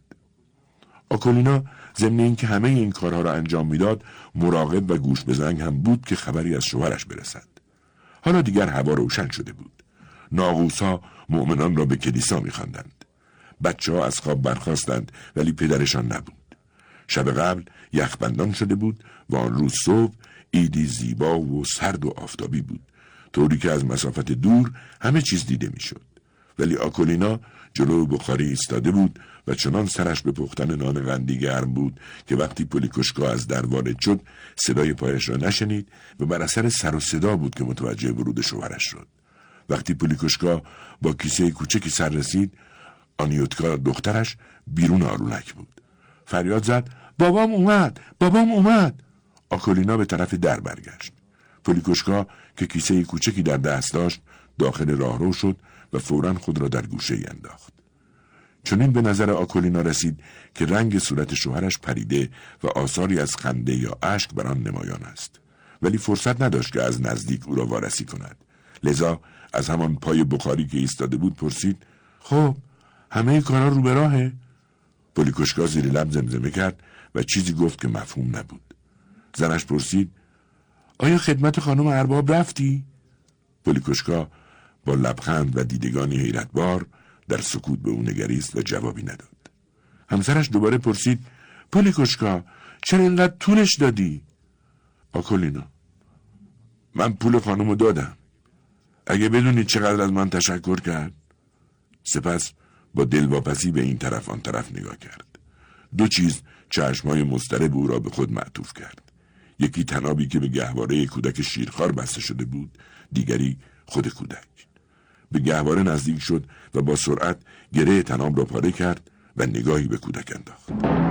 آکولینا ضمن اینکه همه این کارها را انجام میداد، مراقب و گوش به زنگ هم بود که خبری از شوهرش برسد. حالا دیگر هوا روشن شده بود. ناقوس‌ها مؤمنان را به کلیسا می‌خواندند. بچه‌ها از خواب برخاستند ولی پدرشان نبود. شب قبل یخبندان شده بود و آن روز صبح عیدی زیبا و سرد و آفتابی بود، طوری که از مسافت دور همه چیز دیده میشد. ولی آکولینا جلو بخاری ایستاده بود و چنان سرش به پختن نان قندی گرم بود که وقتی پولیکوشکا از در وارد شد صدای پایش را نشنید و بر اثر سر و صدا بود که متوجه ورود شوهرش شد. وقتی پولیکوشکا با کیسه کوچکی سر رسید، آنیوتکا دخترش بیرون آرونک بود. فریاد زد: بابام اومد! بابام اومد! آکولینا به طرف در برگشت. پولیکوشکا که کیسه کوچکی در دست داشت داخل راهرو شد و فوراً خود را در گوشه ای انداخت. چنین به نظر آکولینا رسید که رنگ صورت شوهرش پریده و آثاری از خنده یا اشک بر آن نمایان است، ولی فرصت نداشت که از نزدیک او را وارسی کند. لذا از همان پای بخاری که ایستاده بود پرسید: خب همه کارا رو به راهه؟ پولیکوشکا زیر لب زمزمه کرد و چیزی گفت که مفهوم نبود. زنش پرسید: آیا خدمت خانم ارباب رفتی؟ پولیکوشکا با لبخند و دیدگانی حیرتبار در سکوت به او نگریست و جوابی نداد. همسرش دوباره پرسید: پولیکوشکا چرا اینقدر طولش دادی؟ آکولینا: من پول خانمو دادم. اگه بدونی چقدر از من تشکر کرد. سپس با دلواپسی به این طرف آن طرف نگاه کرد. دو چیز چشمای مضطرب او را به خود معطوف کرد. یکی تنابی که به گهواره کودک شیرخوار بسته شده بود، دیگری خود کودک. به گهواره نزدیک شد و با سرعت گره تناب را پاره کرد و نگاهی به کودک انداخت.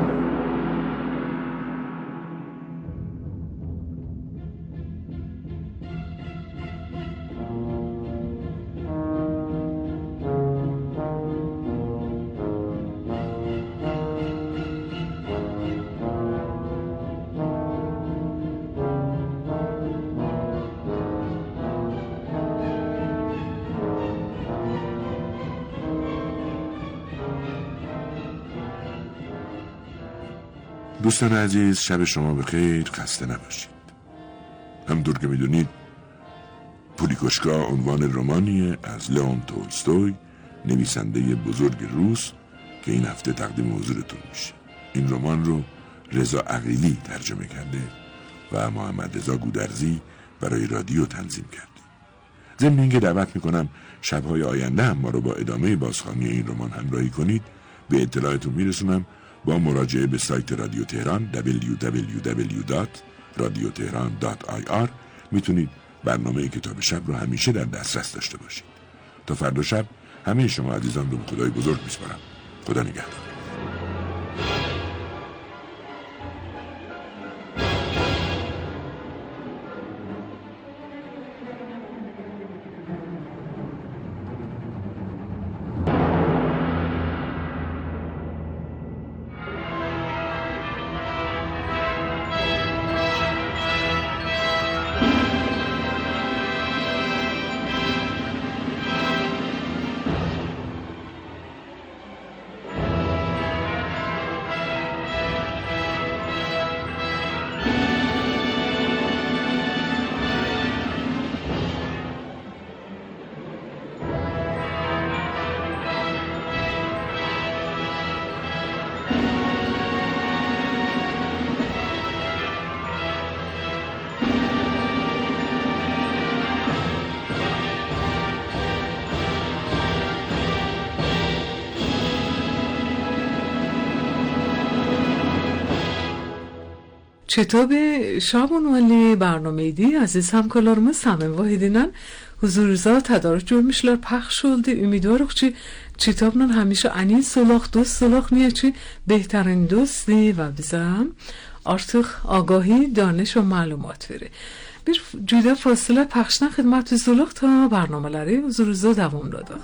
دوستان عزیز، شب شما بخیر، خسته نباشید. همطور که میدونید پولیکوشکا عنوان رمانیه از لئون تولستوی، نویسنده بزرگ روس، که این هفته تقدیم حضورتون میشه. این رمان رو رضا عقیلی ترجمه کرده و محمد رضا گودرزی برای رادیو تنظیم کرده. ضمن اینکه دعوت میکنم شبهای آینده هم ما رو با ادامه بازخوانی این رمان همراهی کنید، به اطلاعتون میرسونم با مراجعه به سایت رادیو تهران www.radiotehran.ir میتونید برنامه کتاب شب رو همیشه در دسترس داشته باشید. تا فردا شب همه شما عزیزان رو به خدای بزرگ میسپارم. خدا نگهدار. کتاب شابونوالی برنامه دی عزیز همکارlarımız Samim Vahidin'den huzurunuzda tedarikçülmüşler, pəxş oldu. Ümidvarıq ki, kitabla həmişə ən solaq, dost solaq niyə ki, bəhtərin dostdur və bizə artıq آگاهی، دانش و معلومات verir. Bir cüdə fasilə pəxşdən xidmət huzurluq ta برنامه‌ləri huzurunuzda davamladıq.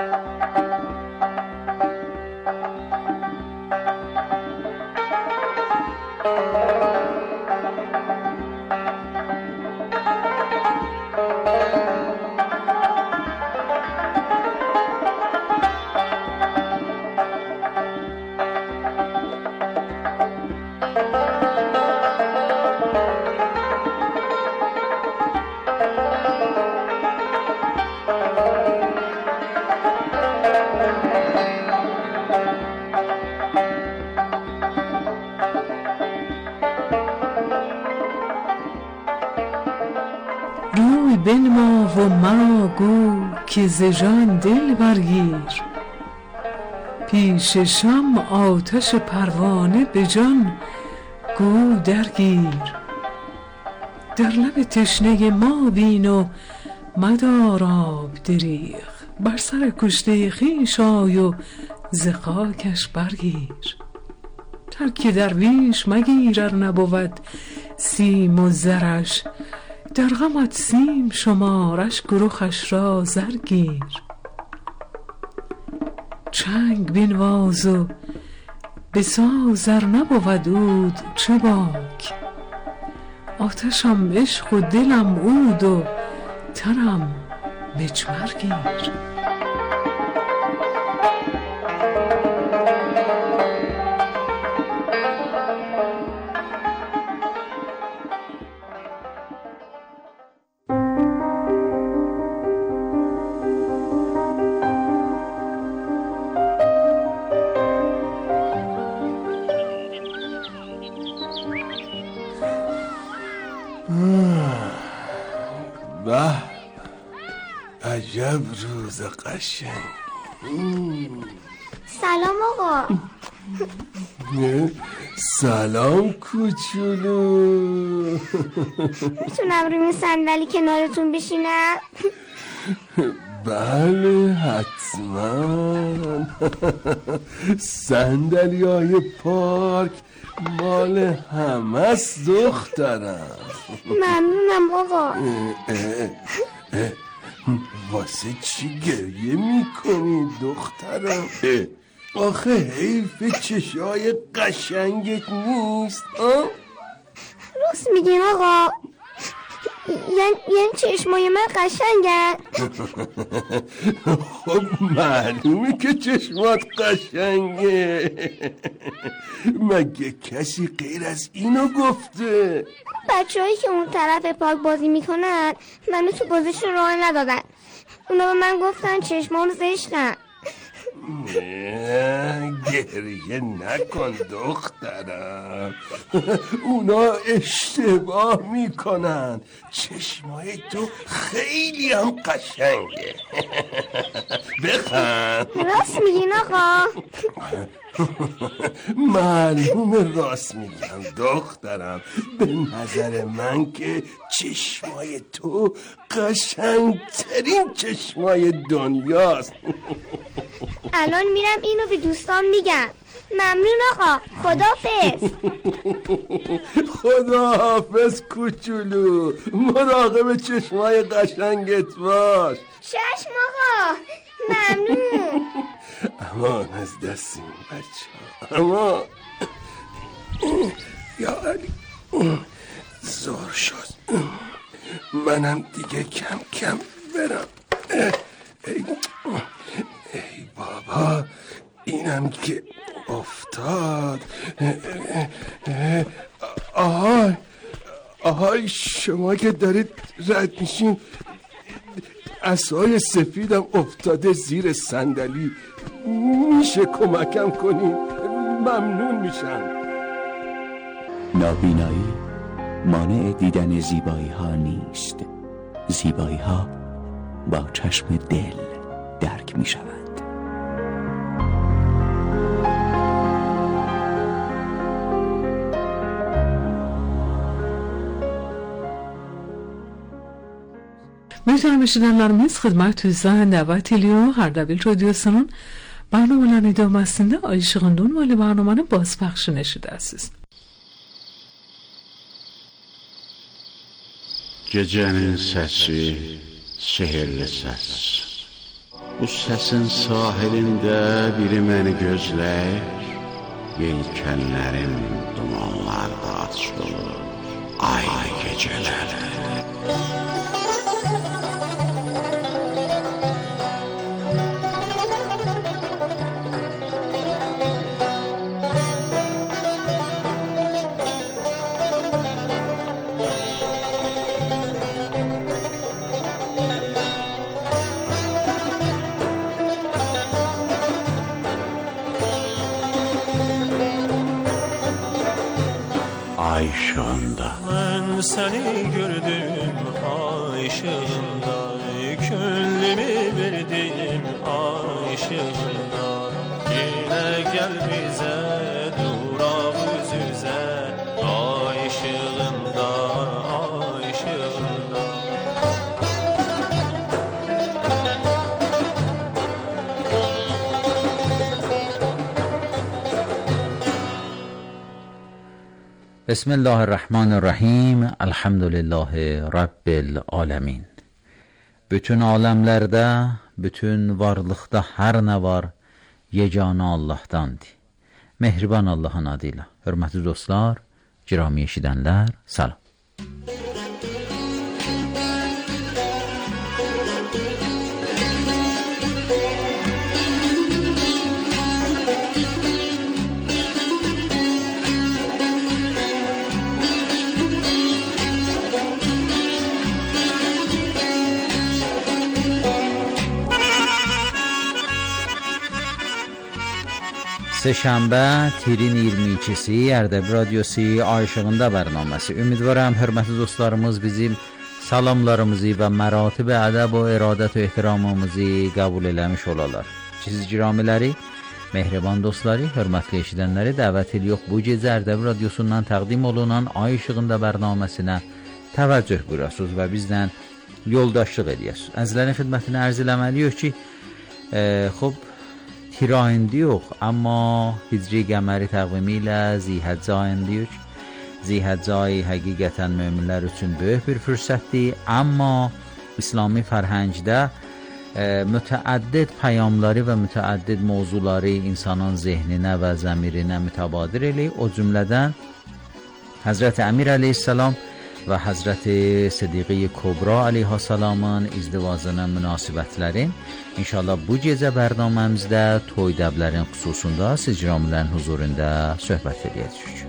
روی بنما و مرا گو که ز جان دل برگیر، پیش شمع آتش پروانه به جان گو درگیر. در لب تشنه ما بین و مدار آب دریغ، بر سر کشته خویش آی و ز خاکش برگیر. ترک درویش مگیر ار نبود سیم و زرش، در غمت سیم شمارش گروخش را زر گیر. چنگ بنواز و بساز ار نبود عود چه باک، آتشم عشق و دلم عود و تنم مجمر گیر. عجب روز قشنگ. سلام آقا. سلام کوچولو. میتونم روی صندلی کنارتون بشینم؟ بله حتما. صندلی های پارک مال همه است دخترم. ممنونم آقا. واسه چی گریه میکنی دخترم؟ آخه حیف چشای قشنگت نیست؟ راست میگین آقا؟ یعنی چشمای من قشنگن؟ خب معلومه که چشمات قشنگه. مگه کسی غیر از اینو گفته؟ بچه‌هایی که اون طرف پارک بازی میکنن منو تو بازیشون راه ندادن. اونا به من گفتن چشمام زشتن. گریه نکن دخترم. اونا اشتباه میکنن. چشمای تو خیلی هم قشنگه. بخند. راست میگین آقا؟ معلومه راست میگم دخترم. به نظر من که چشمای تو قشنگترین چشمای دنیاست. الان میرم اینو به دوستان میگم. ممنون آقا. خداحافظ. خداحافظ کوچولو. مراقب چشمای قشنگت باش. چشم آقا. ممنون. امان از دست این بچه ها. امان. یا علی زور شد. منم دیگه کم کم برم. ای بابا اینم که افتاد. آهای شما که دارید رد میشین عصای سفیدم افتاده زیر صندلی. میشه کمکم کنین؟ ممنون میشم. نابینایی مانع دیدن زیبایی ها نیست. زیبایی ها با چشم دل درک می شود. Muhterem eşidenlerimiz, hizmetinizde davet ediyor Ardabil Radyosu'nun برنامه دامستنده Ayşıgındun ve برنامه بازپخش eşidəsiz. Gecənin səsi, sehirli səs. Bu səsin sahilində biri məni gözləyir. Yelkənlərim dumanlarda açılır, ay gecələrdə. Ay ışığında. Ben seni gördüm ay ışığında, gönlümü verdim ay ışığında. Yine gel bize durak yüz yüze, ay ışığında, ay ışığında. بسم الله الرحمن الرحیم الحمدلله رب العالمین. Bütün alemlerde, bütün varlıkta her ne var, yegane Allah'tandır. Mehriban Allah'ın adıyla. Hürmetli dostlar, girami eşidenler, salam. Səhşənbə tirin 22-si Ərdəbil Radyosu Ay İşığında bərnaməsi. Ümidvaram hörmətli dostlarımız bizim salamlarımızı və məratib ədəb və iradət və ehtiramımızı qəbul eləmiş olarlar. Cizgiramiləri, mehriban dostları, hörmətli eşidənləri dəvət edirik bu gecə Ərdəbil Radyosundan təqdim olunan Ay İşığında bərnaməsinə təvəccüh buyurasınız və bizdən yoldaşlıq edəsiniz. Əzizlərin xidmətinə ərz eləməliyik ki, Tir ayında yox, amma hicri qəməri təqvimi ilə Zilhəccə ayındayıq. Zilhəccə ayı həqiqətən möminlər üçün böyük bir fürsətdir, amma İslami fərhəngdə mütəəddid pəyamları və mütəəddid mövzuları insanın zehninə və zəmirinə mütəbadir eləyir. O cümlədən Həzrəti Əmir əleyhissalam və Həzrəti Siddiqi Kubra əleyhissalamın izdivacına münasibətlərin İnşallah bu gecə bərnaməmizdə toy dəblərin xüsusunda sizciramilərin huzurunda söhbət edəcəyik.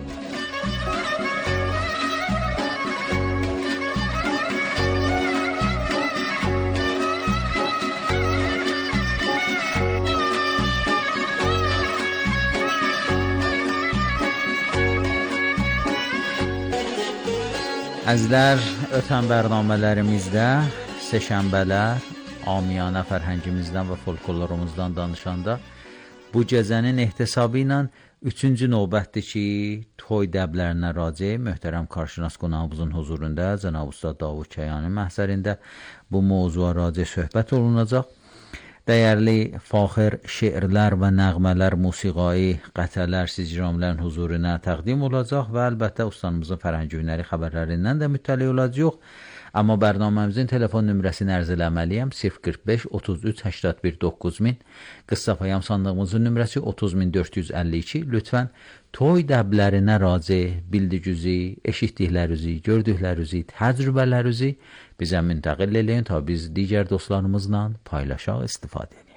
Əzizlər, ötən bərnamələrimizdə səhşənbələr, amiyana fərhəngimizdən və folklorumuzdan danışanda bu gecənin ehtisabı ilə 3-cü növbətdir ki, toy dəblərinə raci möhtərəm qarşınas qonağımızın huzurunda Cənab Ustad Davud Kəyani məhzərində bu mövzuya raci söhbət olunacaq. Dəyərli faxir şeirlər və nəğmələr, musiqai qətələr sizciramilərin huzuruna təqdim olacaq və əlbəttə ustamızın fərhəngi hünəri xəbərlərindən də müttəli olacaq. Amma bərnaməmizin telefon nömrəsini ərz eləməliyəm 045 33 81 9000, qısa payam sandığımızın nömrəsi 30452. Lütfən toy dəblərinə raci bildiyinizi, eşitdiklərinizi, gördüklərinizi, təcrübələrinizi bizə müntəqil eləyin ta biz digər dostlarımızla paylaşaq, istifadə edək.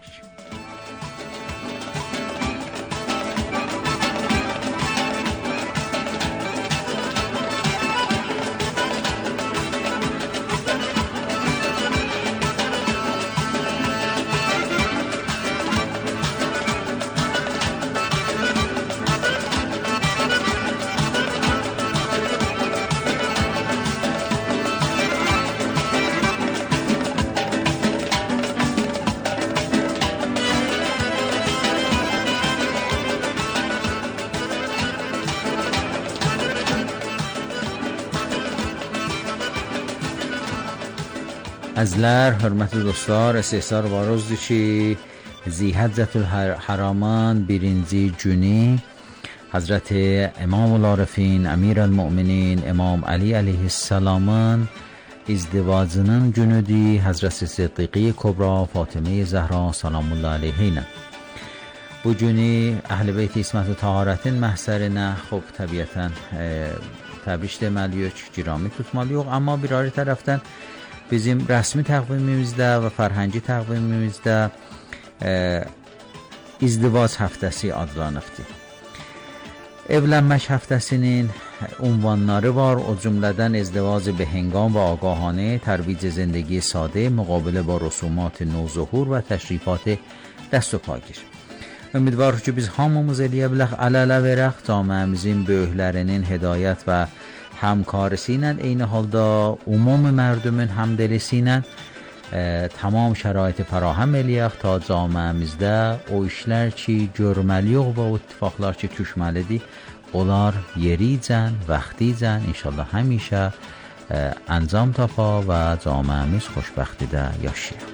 Əzlər, hörmətli dostlar, istehsar varızdır ki, Zihəccətül Haraman birinci günü Hazreti İmam-ül Arifin, Əmir-əl-Müminin, İmam Ali əleyhissalamın izdivacının günüdür. Hazreti Siddiqi Kubra, Fatimə Zəhra salamullah əleyhinə. Bu günü Əhl-i Beyt İsmət-i Taharətin məhsərinə xub təbiətən təbrik deməliyik, girami tutmalıyıq. Amma bir ayrı tərəfdən bizim rəsmi təqvimimizdə və fərhəngi təqvimimizdə izdivac həftəsi adlanıbdır. Evlənmək həftəsinin ünvanları var. O cümlədən ازدواج بههنگام و آگاهانه، ترویج زندگی ساده، مقابله با رسومات نوظهور و تشریفات دست و پاگیر. Ümidvarıq ki, biz hamımız eləyə bilək, əl-ələ verək, camiəmizin böyüklərinin hidayət və həmkarisi ilə, eyni halda umum mərdümün həmdəlisi ilə tamam şəraiti fərahem eləyək ta camiəmizdə o işlər ki, görməliyik və o ittifaqlar ki, düşməlidir, onlar yericən, vaxticən, inşallah həmişə əncam tapa və camiəmiz xoşbəxtidə yaşayaq.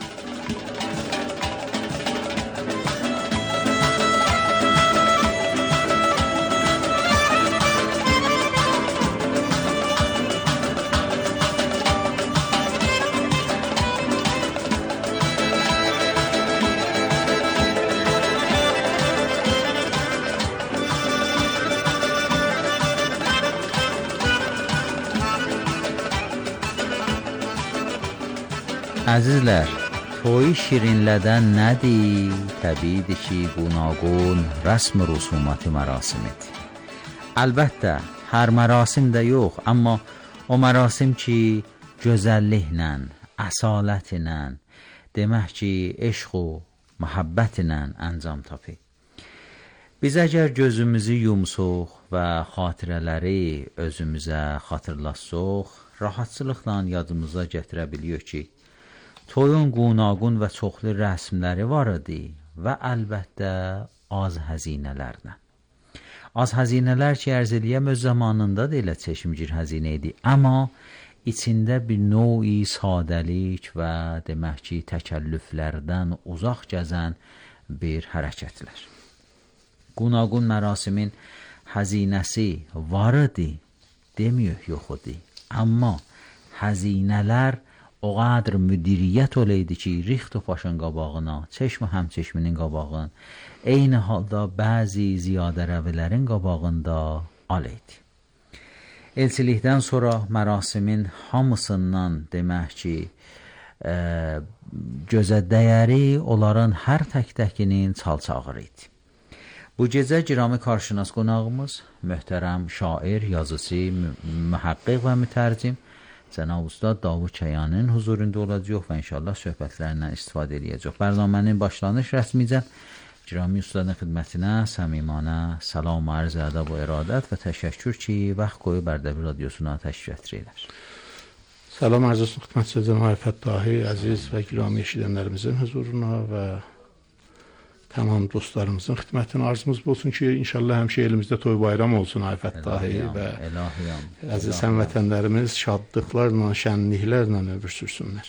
Əzizlər, toy şirinlədən nədir? Təbiidir ki, qunaqun rəsm-i rüsumat-ı mərasimidir. Əlbəttə, hər mərasim də yox, amma o mərasim ki, gözəlliklə, əsalətlə, demək ki, eşq و məhəbbətlə əncam tapır. Biz əgər gözümüzü yumsuq və xatirələri özümüzə xatırlatsaq, rahatçılıqla yadımıza gətirə biliyor ki, toyun qunaqun və çoxlu rəsmləri var idi və əlbəttə az həzinələrlə. Az həzinələr ki, ərz eləyəm öz zamanında da elə çeşmgir həzinə idi, amma içində bir növ-i sadəlik və demək ki, təkəllüflərdən uzaq gəzən bir hərəkətlər. Qunaqun mərasimin həzinəsi var idi, demiyor yox idi, amma həzinələr o qədər müdiriyyət oleydi ki, rixt و paşın qabağına, çeşm həmçeşminin qabağın, eyni halda bəzi ziyadə rəvilərin qabağında aleydi. Elçilikdən sonra mərasimin hamısından demək ki, gözə dəyəri onların hər tək-təkinin çalçağır idi. Bu gecə girami karşınas qonağımız, möhtərəm şair, yazıcı, mühəqqiq və mütərcim Cənab Ustad Davud Kəyanın huzurunda olacaq və inşallah söhbətlərindən istifadə edəcək. Bərnamənin başlanış rəsmicən girami ustadın xidmətinə səmimanə salam, arz ədəb və iradət və təşəkkür ki, vaxt qoyub Ərdəbil radiosuna təşrif gətirirlər. Salam arz olsun xidmətçi Cənab Fəttahi, əziz və girami eşidənlərimizin huzuruna və tamam dostlarımızın xidmətinə arzumuz olsun ki, inşallah həmişə elimizdə toy bayram olsun ay Fəttahi və əziz həmvətənlərimiz şadlıqlarla, şənliklərlə ömür sürsünlər.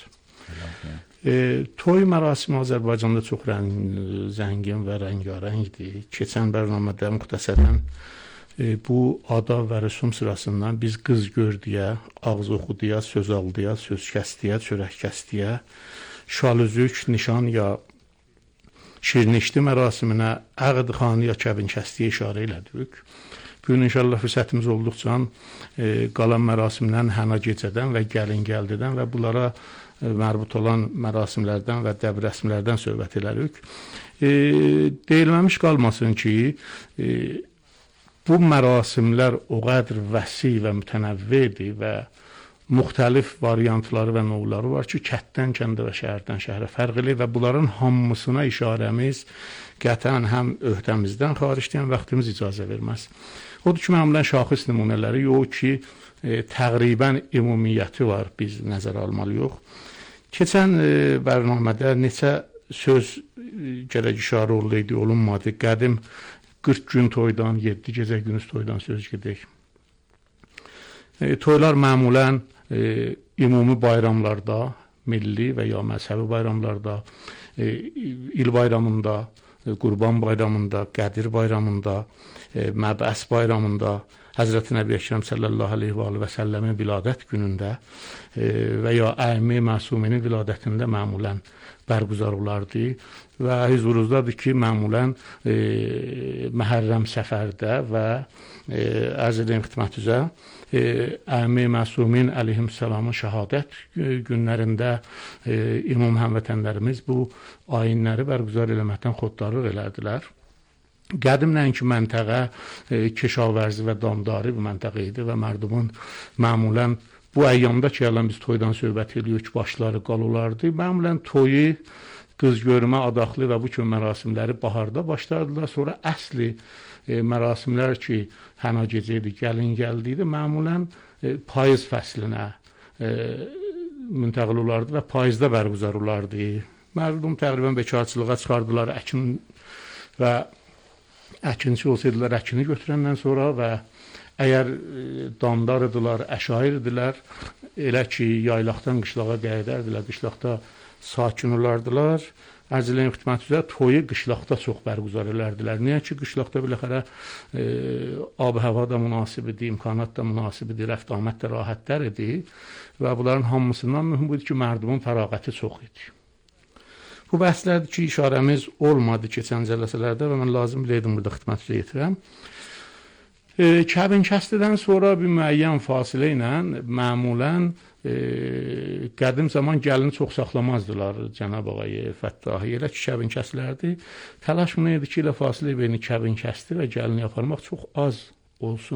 Toy mərasimi Azərbaycanda çox zəngin və rəngarəngdir. Keçən bərnamədə müxtəsərən bu adab və rüsum sırasından biz qız gördüyə, ağız oxuduya, söz aldıya, söz kəstiyə, çörək kəstiyə, şalüzük, nişan ya şirnişdi mərasiminə, əqd-xanı ya kəbin kəstiyə işarə elədik. Bugün inşallah fürsətimiz olduqca qalan mərasimdən, həna gecədən və gəlin gəldidən və bunlara mərbut olan mərasimlərdən və dəb rəsmlərdən söhbət elərik. Deyilməmiş qalmasın ki, bu mərasimlər o qədər vəsi və mütənəvvidir və müxtəlif variantları və növləri var ki, kətdən kəndə və şəhərdən şəhərə fərq edir və bunların hamısına işarəmiz qətən həm öhdəmizdən xaricdən vaxtımız icazə verməz. Odur ki, məmulən şaxis nümunələri yox ki, təqribən ümumiyyəti var, biz nəzərə almalıyıq. Keçən bərnamədə neçə söz gərək işarə olunmadı. Qədim 40 gün toydan, 7 gecə günüz toydan söz gedək. Toylar məmulən ümumi bayramlarda, milli və ya məzhəbi bayramlarda, il bayramında, Qurban bayramında, Qədir bayramında, Məbəs bayramında, Həzrəti Nəbi Əkrəm sallallahu əleyhi və səlləmin viladət günündə və ya Əmmi Məsuminin viladətində məmulən bərgüzar olardı və huzurunuzdadır ki, məmulən Məhərrəm səfərdə və ərz edeyim xidmətinizə Əmmi Məsumin əleyhissalamın şəhadət günlərində ümum həmvətənlərimiz bu ayinləri bərgüzar eləməkdən xoddarlıq elədilər. Qədim nəinki məntəqə keşavərzi və damdarı bir məntəqə idi və mərdumun məmulən bu əyyamda ki, biz toydan söhbət edirik, başları qal olardı. Məmulən toyu, qız görmə, adaqlı və bu kimi mərasimləri baharda başlardılar. Sonra əsli mərasimlər ki, həna gecə idi, gəlin gəldi idi, məmulən payız fəslinə müntəqil olardı və payızda bərgüzar olardı. Mərdum təqribən bekarçılığa çıxardılar, əkin və əkinçi olsaydılar, əkini götürəndən sonra və əgər damdar idilər, əşair idilər, elə ki, yaylaqdan qışlağa qayıdardilər, qışlaqda sakin olardılar. Ərz eləyim xidmətinizə, toyu qışlaqda çox bərgüzar edərdilər. Niyə ki, qışlaqda biləxərə ab-hava da münasib idi, imkanat da münasib idi, rəft-amət də rahatlar idi və bunların hamısından mühüm budur ki, mərdumun fərağəti çox idi. Bu bəhslərdir ki, işarəmiz olmadı keçən cəlsələrdə və mən lazım biləydim burada xidmətinizə yetirəm. Kəbinkəstidən sonra bir müəyyən fasilə ilə məmulən qədim zaman gəlini çox saxlamazdılar Cənab Ağay Fəttahi. Elə ki, kəbinkəstlərdir. Təlaş bunu idi ki, elə fasilə beyni kəbinkəsti və gəlini aparmaq çox az olsun.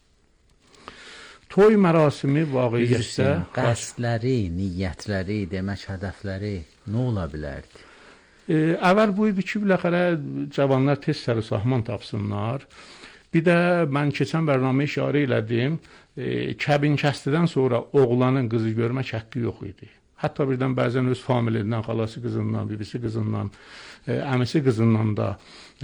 Toy mərasimi vaqiyyətdə qəsdləri, niyyətləri, demək hədəfləri nə ola bilərdi? Əvvəl bu idi ki, biləxərə cavanlar tez səri sahman tapsınlar. Bir də mən keçən bərnamə işarə elədim, kəbinkəstidən sonra oğlanın qızı görmək haqqı yox idi. Hətta birdən bəzən öz familindən, xalası qızından, bibisi qızından, əmisi qızından da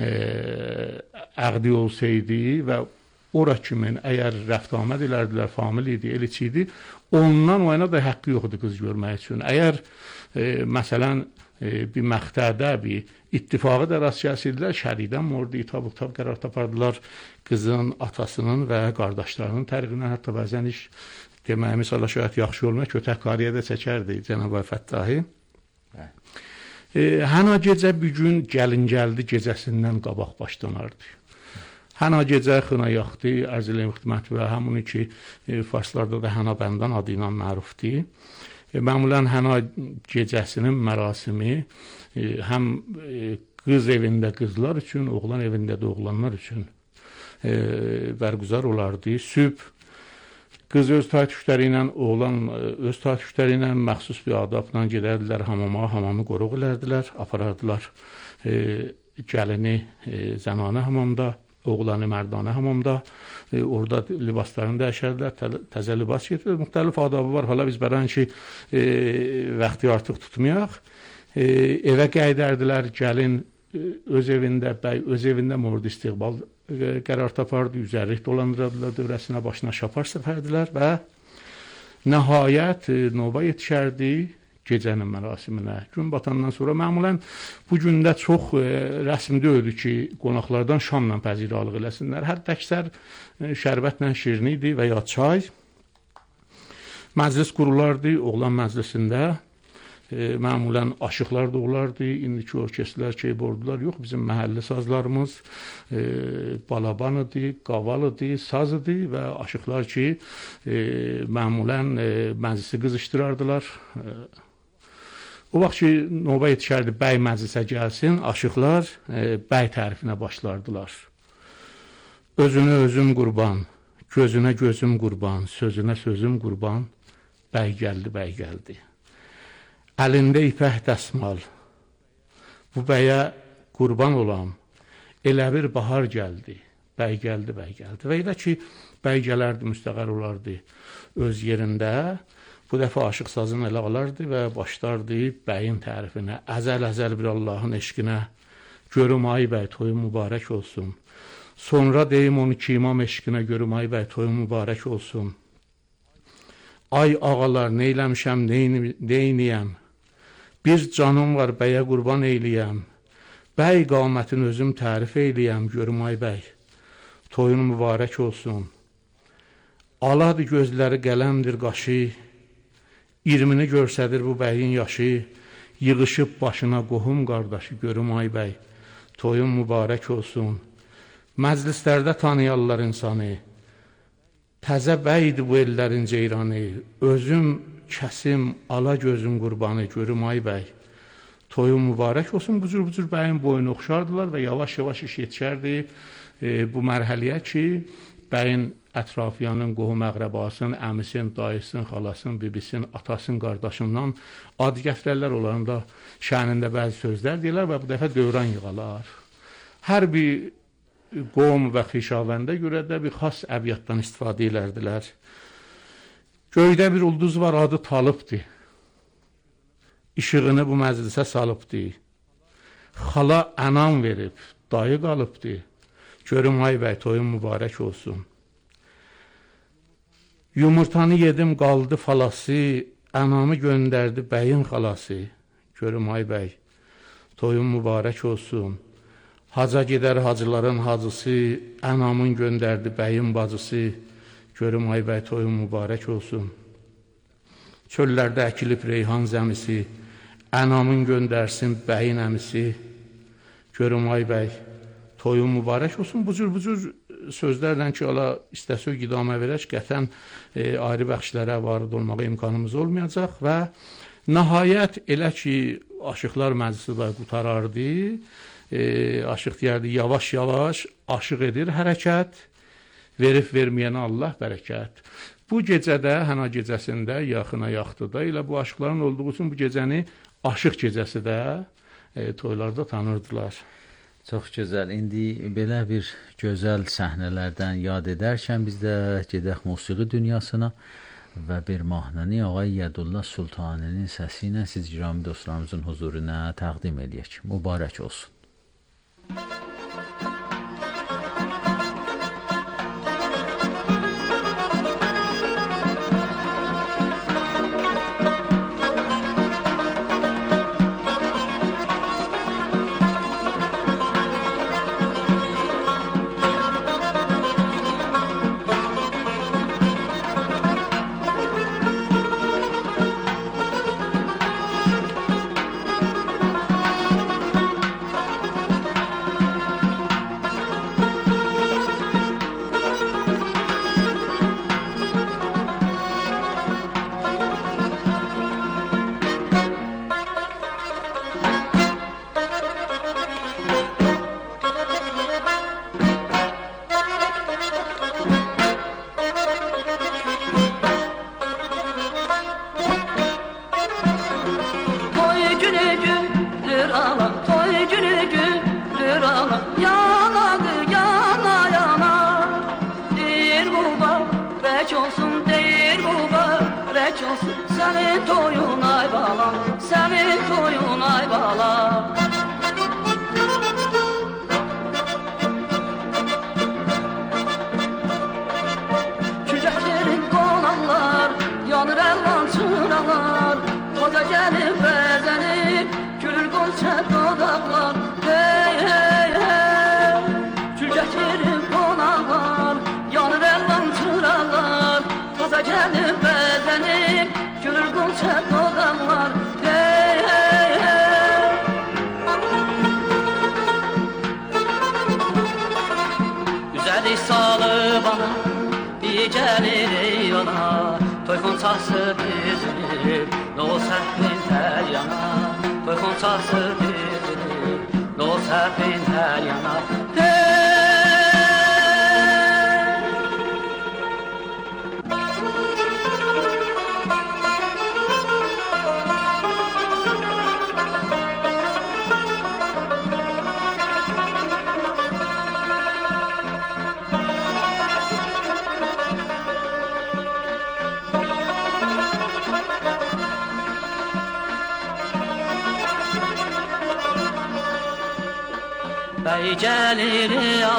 əqdi olsaydı və ora kimin əgər rəft-amət elərdilər, famil idi, eliçi idi, ondan o yana da haqqı yox idi qız görmək üçün. Əgər məsələn bir məqtədə, bir ittifaqı da rast gəlsəydilər, şərikdən mordi, tab qərar tapardılar qızın, atasının və qardaşlarının tərqindən, hətta bəzən iş deməyimiz hala şayət yaxşı olmaq, kötək qariyə də çəkərdi Cənab-ı Fəttahi. Həna gecə bir gün gəlin gəldi gecəsindən qabaq başlanardı. Həna gecə xına yaxdı, ərz eləyim xidmət və həmuni ki, farslarda da həna bəndan adı ilə mərufdir. Məmulən həna gecəsinin mərasimi həm qız evində qızlar üçün, oğlan evində də oğlanlar üçün bərgüzar olardı. Sübh qız öz taytüşləri ilə, oğlan öz taytüşləri ilə məxsus bir adabla gedərdilər hamama, hamamı qoruq elərdilər, aparardılar gəlini zənanə hamamda, oğlanı mərdanə hamamda, orada libaslarını dəyişərdilər, təzə libas getirir, müxtəlif adabı var. Hala biz bərən ki, vaxtı artıq tutmayaq. Evə qəydərdilər, gəlin öz evində, bəy öz evində mordi istiqbal qərar tapardı, üzərlik dolandırırdılar, dövrəsinə başına şapar səfərdilər və nəhayət nova yetişərdi gecənin mərasiminə. Gün batandan sonra məmulən bu gündə çox rəsmi deyildi ki, qonaqlardan şamla pəziralıq eləsinlər. Hətta əksər şərbətlə şirini idi və ya çay. Məclis qurulardı, oğlan məclisində. Məmulən aşıqlar da olardı. İndiki orkestrlər, keybordular yox. Bizim məhəlli sazlarımız balaban idi, qaval idi, saz idi və aşıqlar ki, məmulən məclisi qızışdırardılar. O vaxt ki, növbə yetişərdi, bəy məclisə gəlsin, aşıqlar bəy tərifinə başlardılar. Özünə özüm qurban, gözünə gözüm qurban, sözünə sözüm qurban, bəy gəldi, bəy gəldi. Əlində ipək dəsmal, bu bəyə qurban olam, elə bir bahar gəldi, bəy gəldi, bəy gəldi. Və elə ki, bəy gələrdi, müstəqər olardı öz yerində, bu dəfə aşıq sazını elə alardı və başlardı bəyin tərifinə, əzəl-əzəl bir Allahın eşqinə, görüm ay bəy toyu mübarək olsun. Sonra deyim 12 imam eşqinə, görüm ay bəy toyu mübarək olsun. Ay ağalar, neyləmişəm, neyniyəm? Bir canım var, bəyə qurban eyliyəm. Bəy qamətin özüm tərif eyliyəm, görüm ay bəy. Toyun mübarək olsun. Aladır gözləri qələmdir qaşı. 20-ni görsədir bu bəyin yaşı. Yığışıb başına qohum qardaşı, görüm ay bəy. Toyun mübarək olsun. Məclislərdə tanıyarlar insanı. Təzə bəydi bu ellərin ceyranı. Özüm kəsim, ala gözüm qurbanı, görüm ay bəy. Toyun mübarək olsun. Bu cür bəyin boyunu oxşardılar və yavaş-yavaş iş yetişərdi bu mərhəliyə ki, bəyin ətrafyanın, qohum əqrəbasının, əmisin, dayısın, xalasın, bibisin, atasın, qardaşından adı gətirərlər, onların da şənində bəzi sözlər deyirlər və bu dəfə dövran yığalar. Hər bir qovm və xişavəndə görə də bir xas əbiyyatdan istifadə edərdilər. Göydə bir ulduz var, adı Talıbdır. İşığını bu məclisə salıbdır. Xala ənam verib, dayı qalıbdır. Görüm ay bəy, toyun mübarək olsun. Yumurtanı yedim, qaldı falası, ənamı göndərdi bəyin xalası. Görüm ay bəy, toyun mübarək olsun. Haca gedər hacıların hacısı, ənamın göndərdi bəyin bacısı. Görüm ay bəy, toyun mübarək olsun. Çöllərdə əkilib reyhan zəmisi, ənamın göndərsin bəyin əmisi. Görüm ay bəy, toyun mübarək olsun. Bu cür sözlərlə ki, istəsə qidamə verək, qətən ayrı bəxşlərə varid olmağa imkanımız olmayacaq və nəhayət elə ki, aşıqlar məclisi da qutarardı, aşıq deyərdi, yavaş-yavaş aşıq edir hərəkət, verib verməyənə Allah bərəkət. Bu gecədə, həna gecəsində, yaxına yaxtıda elə bu aşıqların olduğu üçün bu gecəni aşıq gecəsi də toylarda tanırdılar. Çox gözəl. İndi belə bir gözəl səhnələrdən yad edərkən biz də gedək musiqi dünyasına və bir mahnəni Ağay Yədullah Sultaninin səsi ilə siz girami dostlarımızın huzuruna təqdim edək. Mübarək olsun. Sənin toyun ay balam, sənin toyun ay balam. Küçəklərin qonaqlar, yanır əlvan çıralar, qoca gəlib bəzənib, gülür qolçə dodaqlar. Hey, hey, hey, küçəklərin qonaqlar, yanır əlvan çıralar, qoca gəlib bəzənib, gülür qolçə dodaqlar. Hey, hey, hey. Üzəli salı bana, bir gəlir eyvana, toy xonçası dizilir, no səhvin hər yana. Toy xonçası dizilir, no səhvin hər yana. Bəy gəlir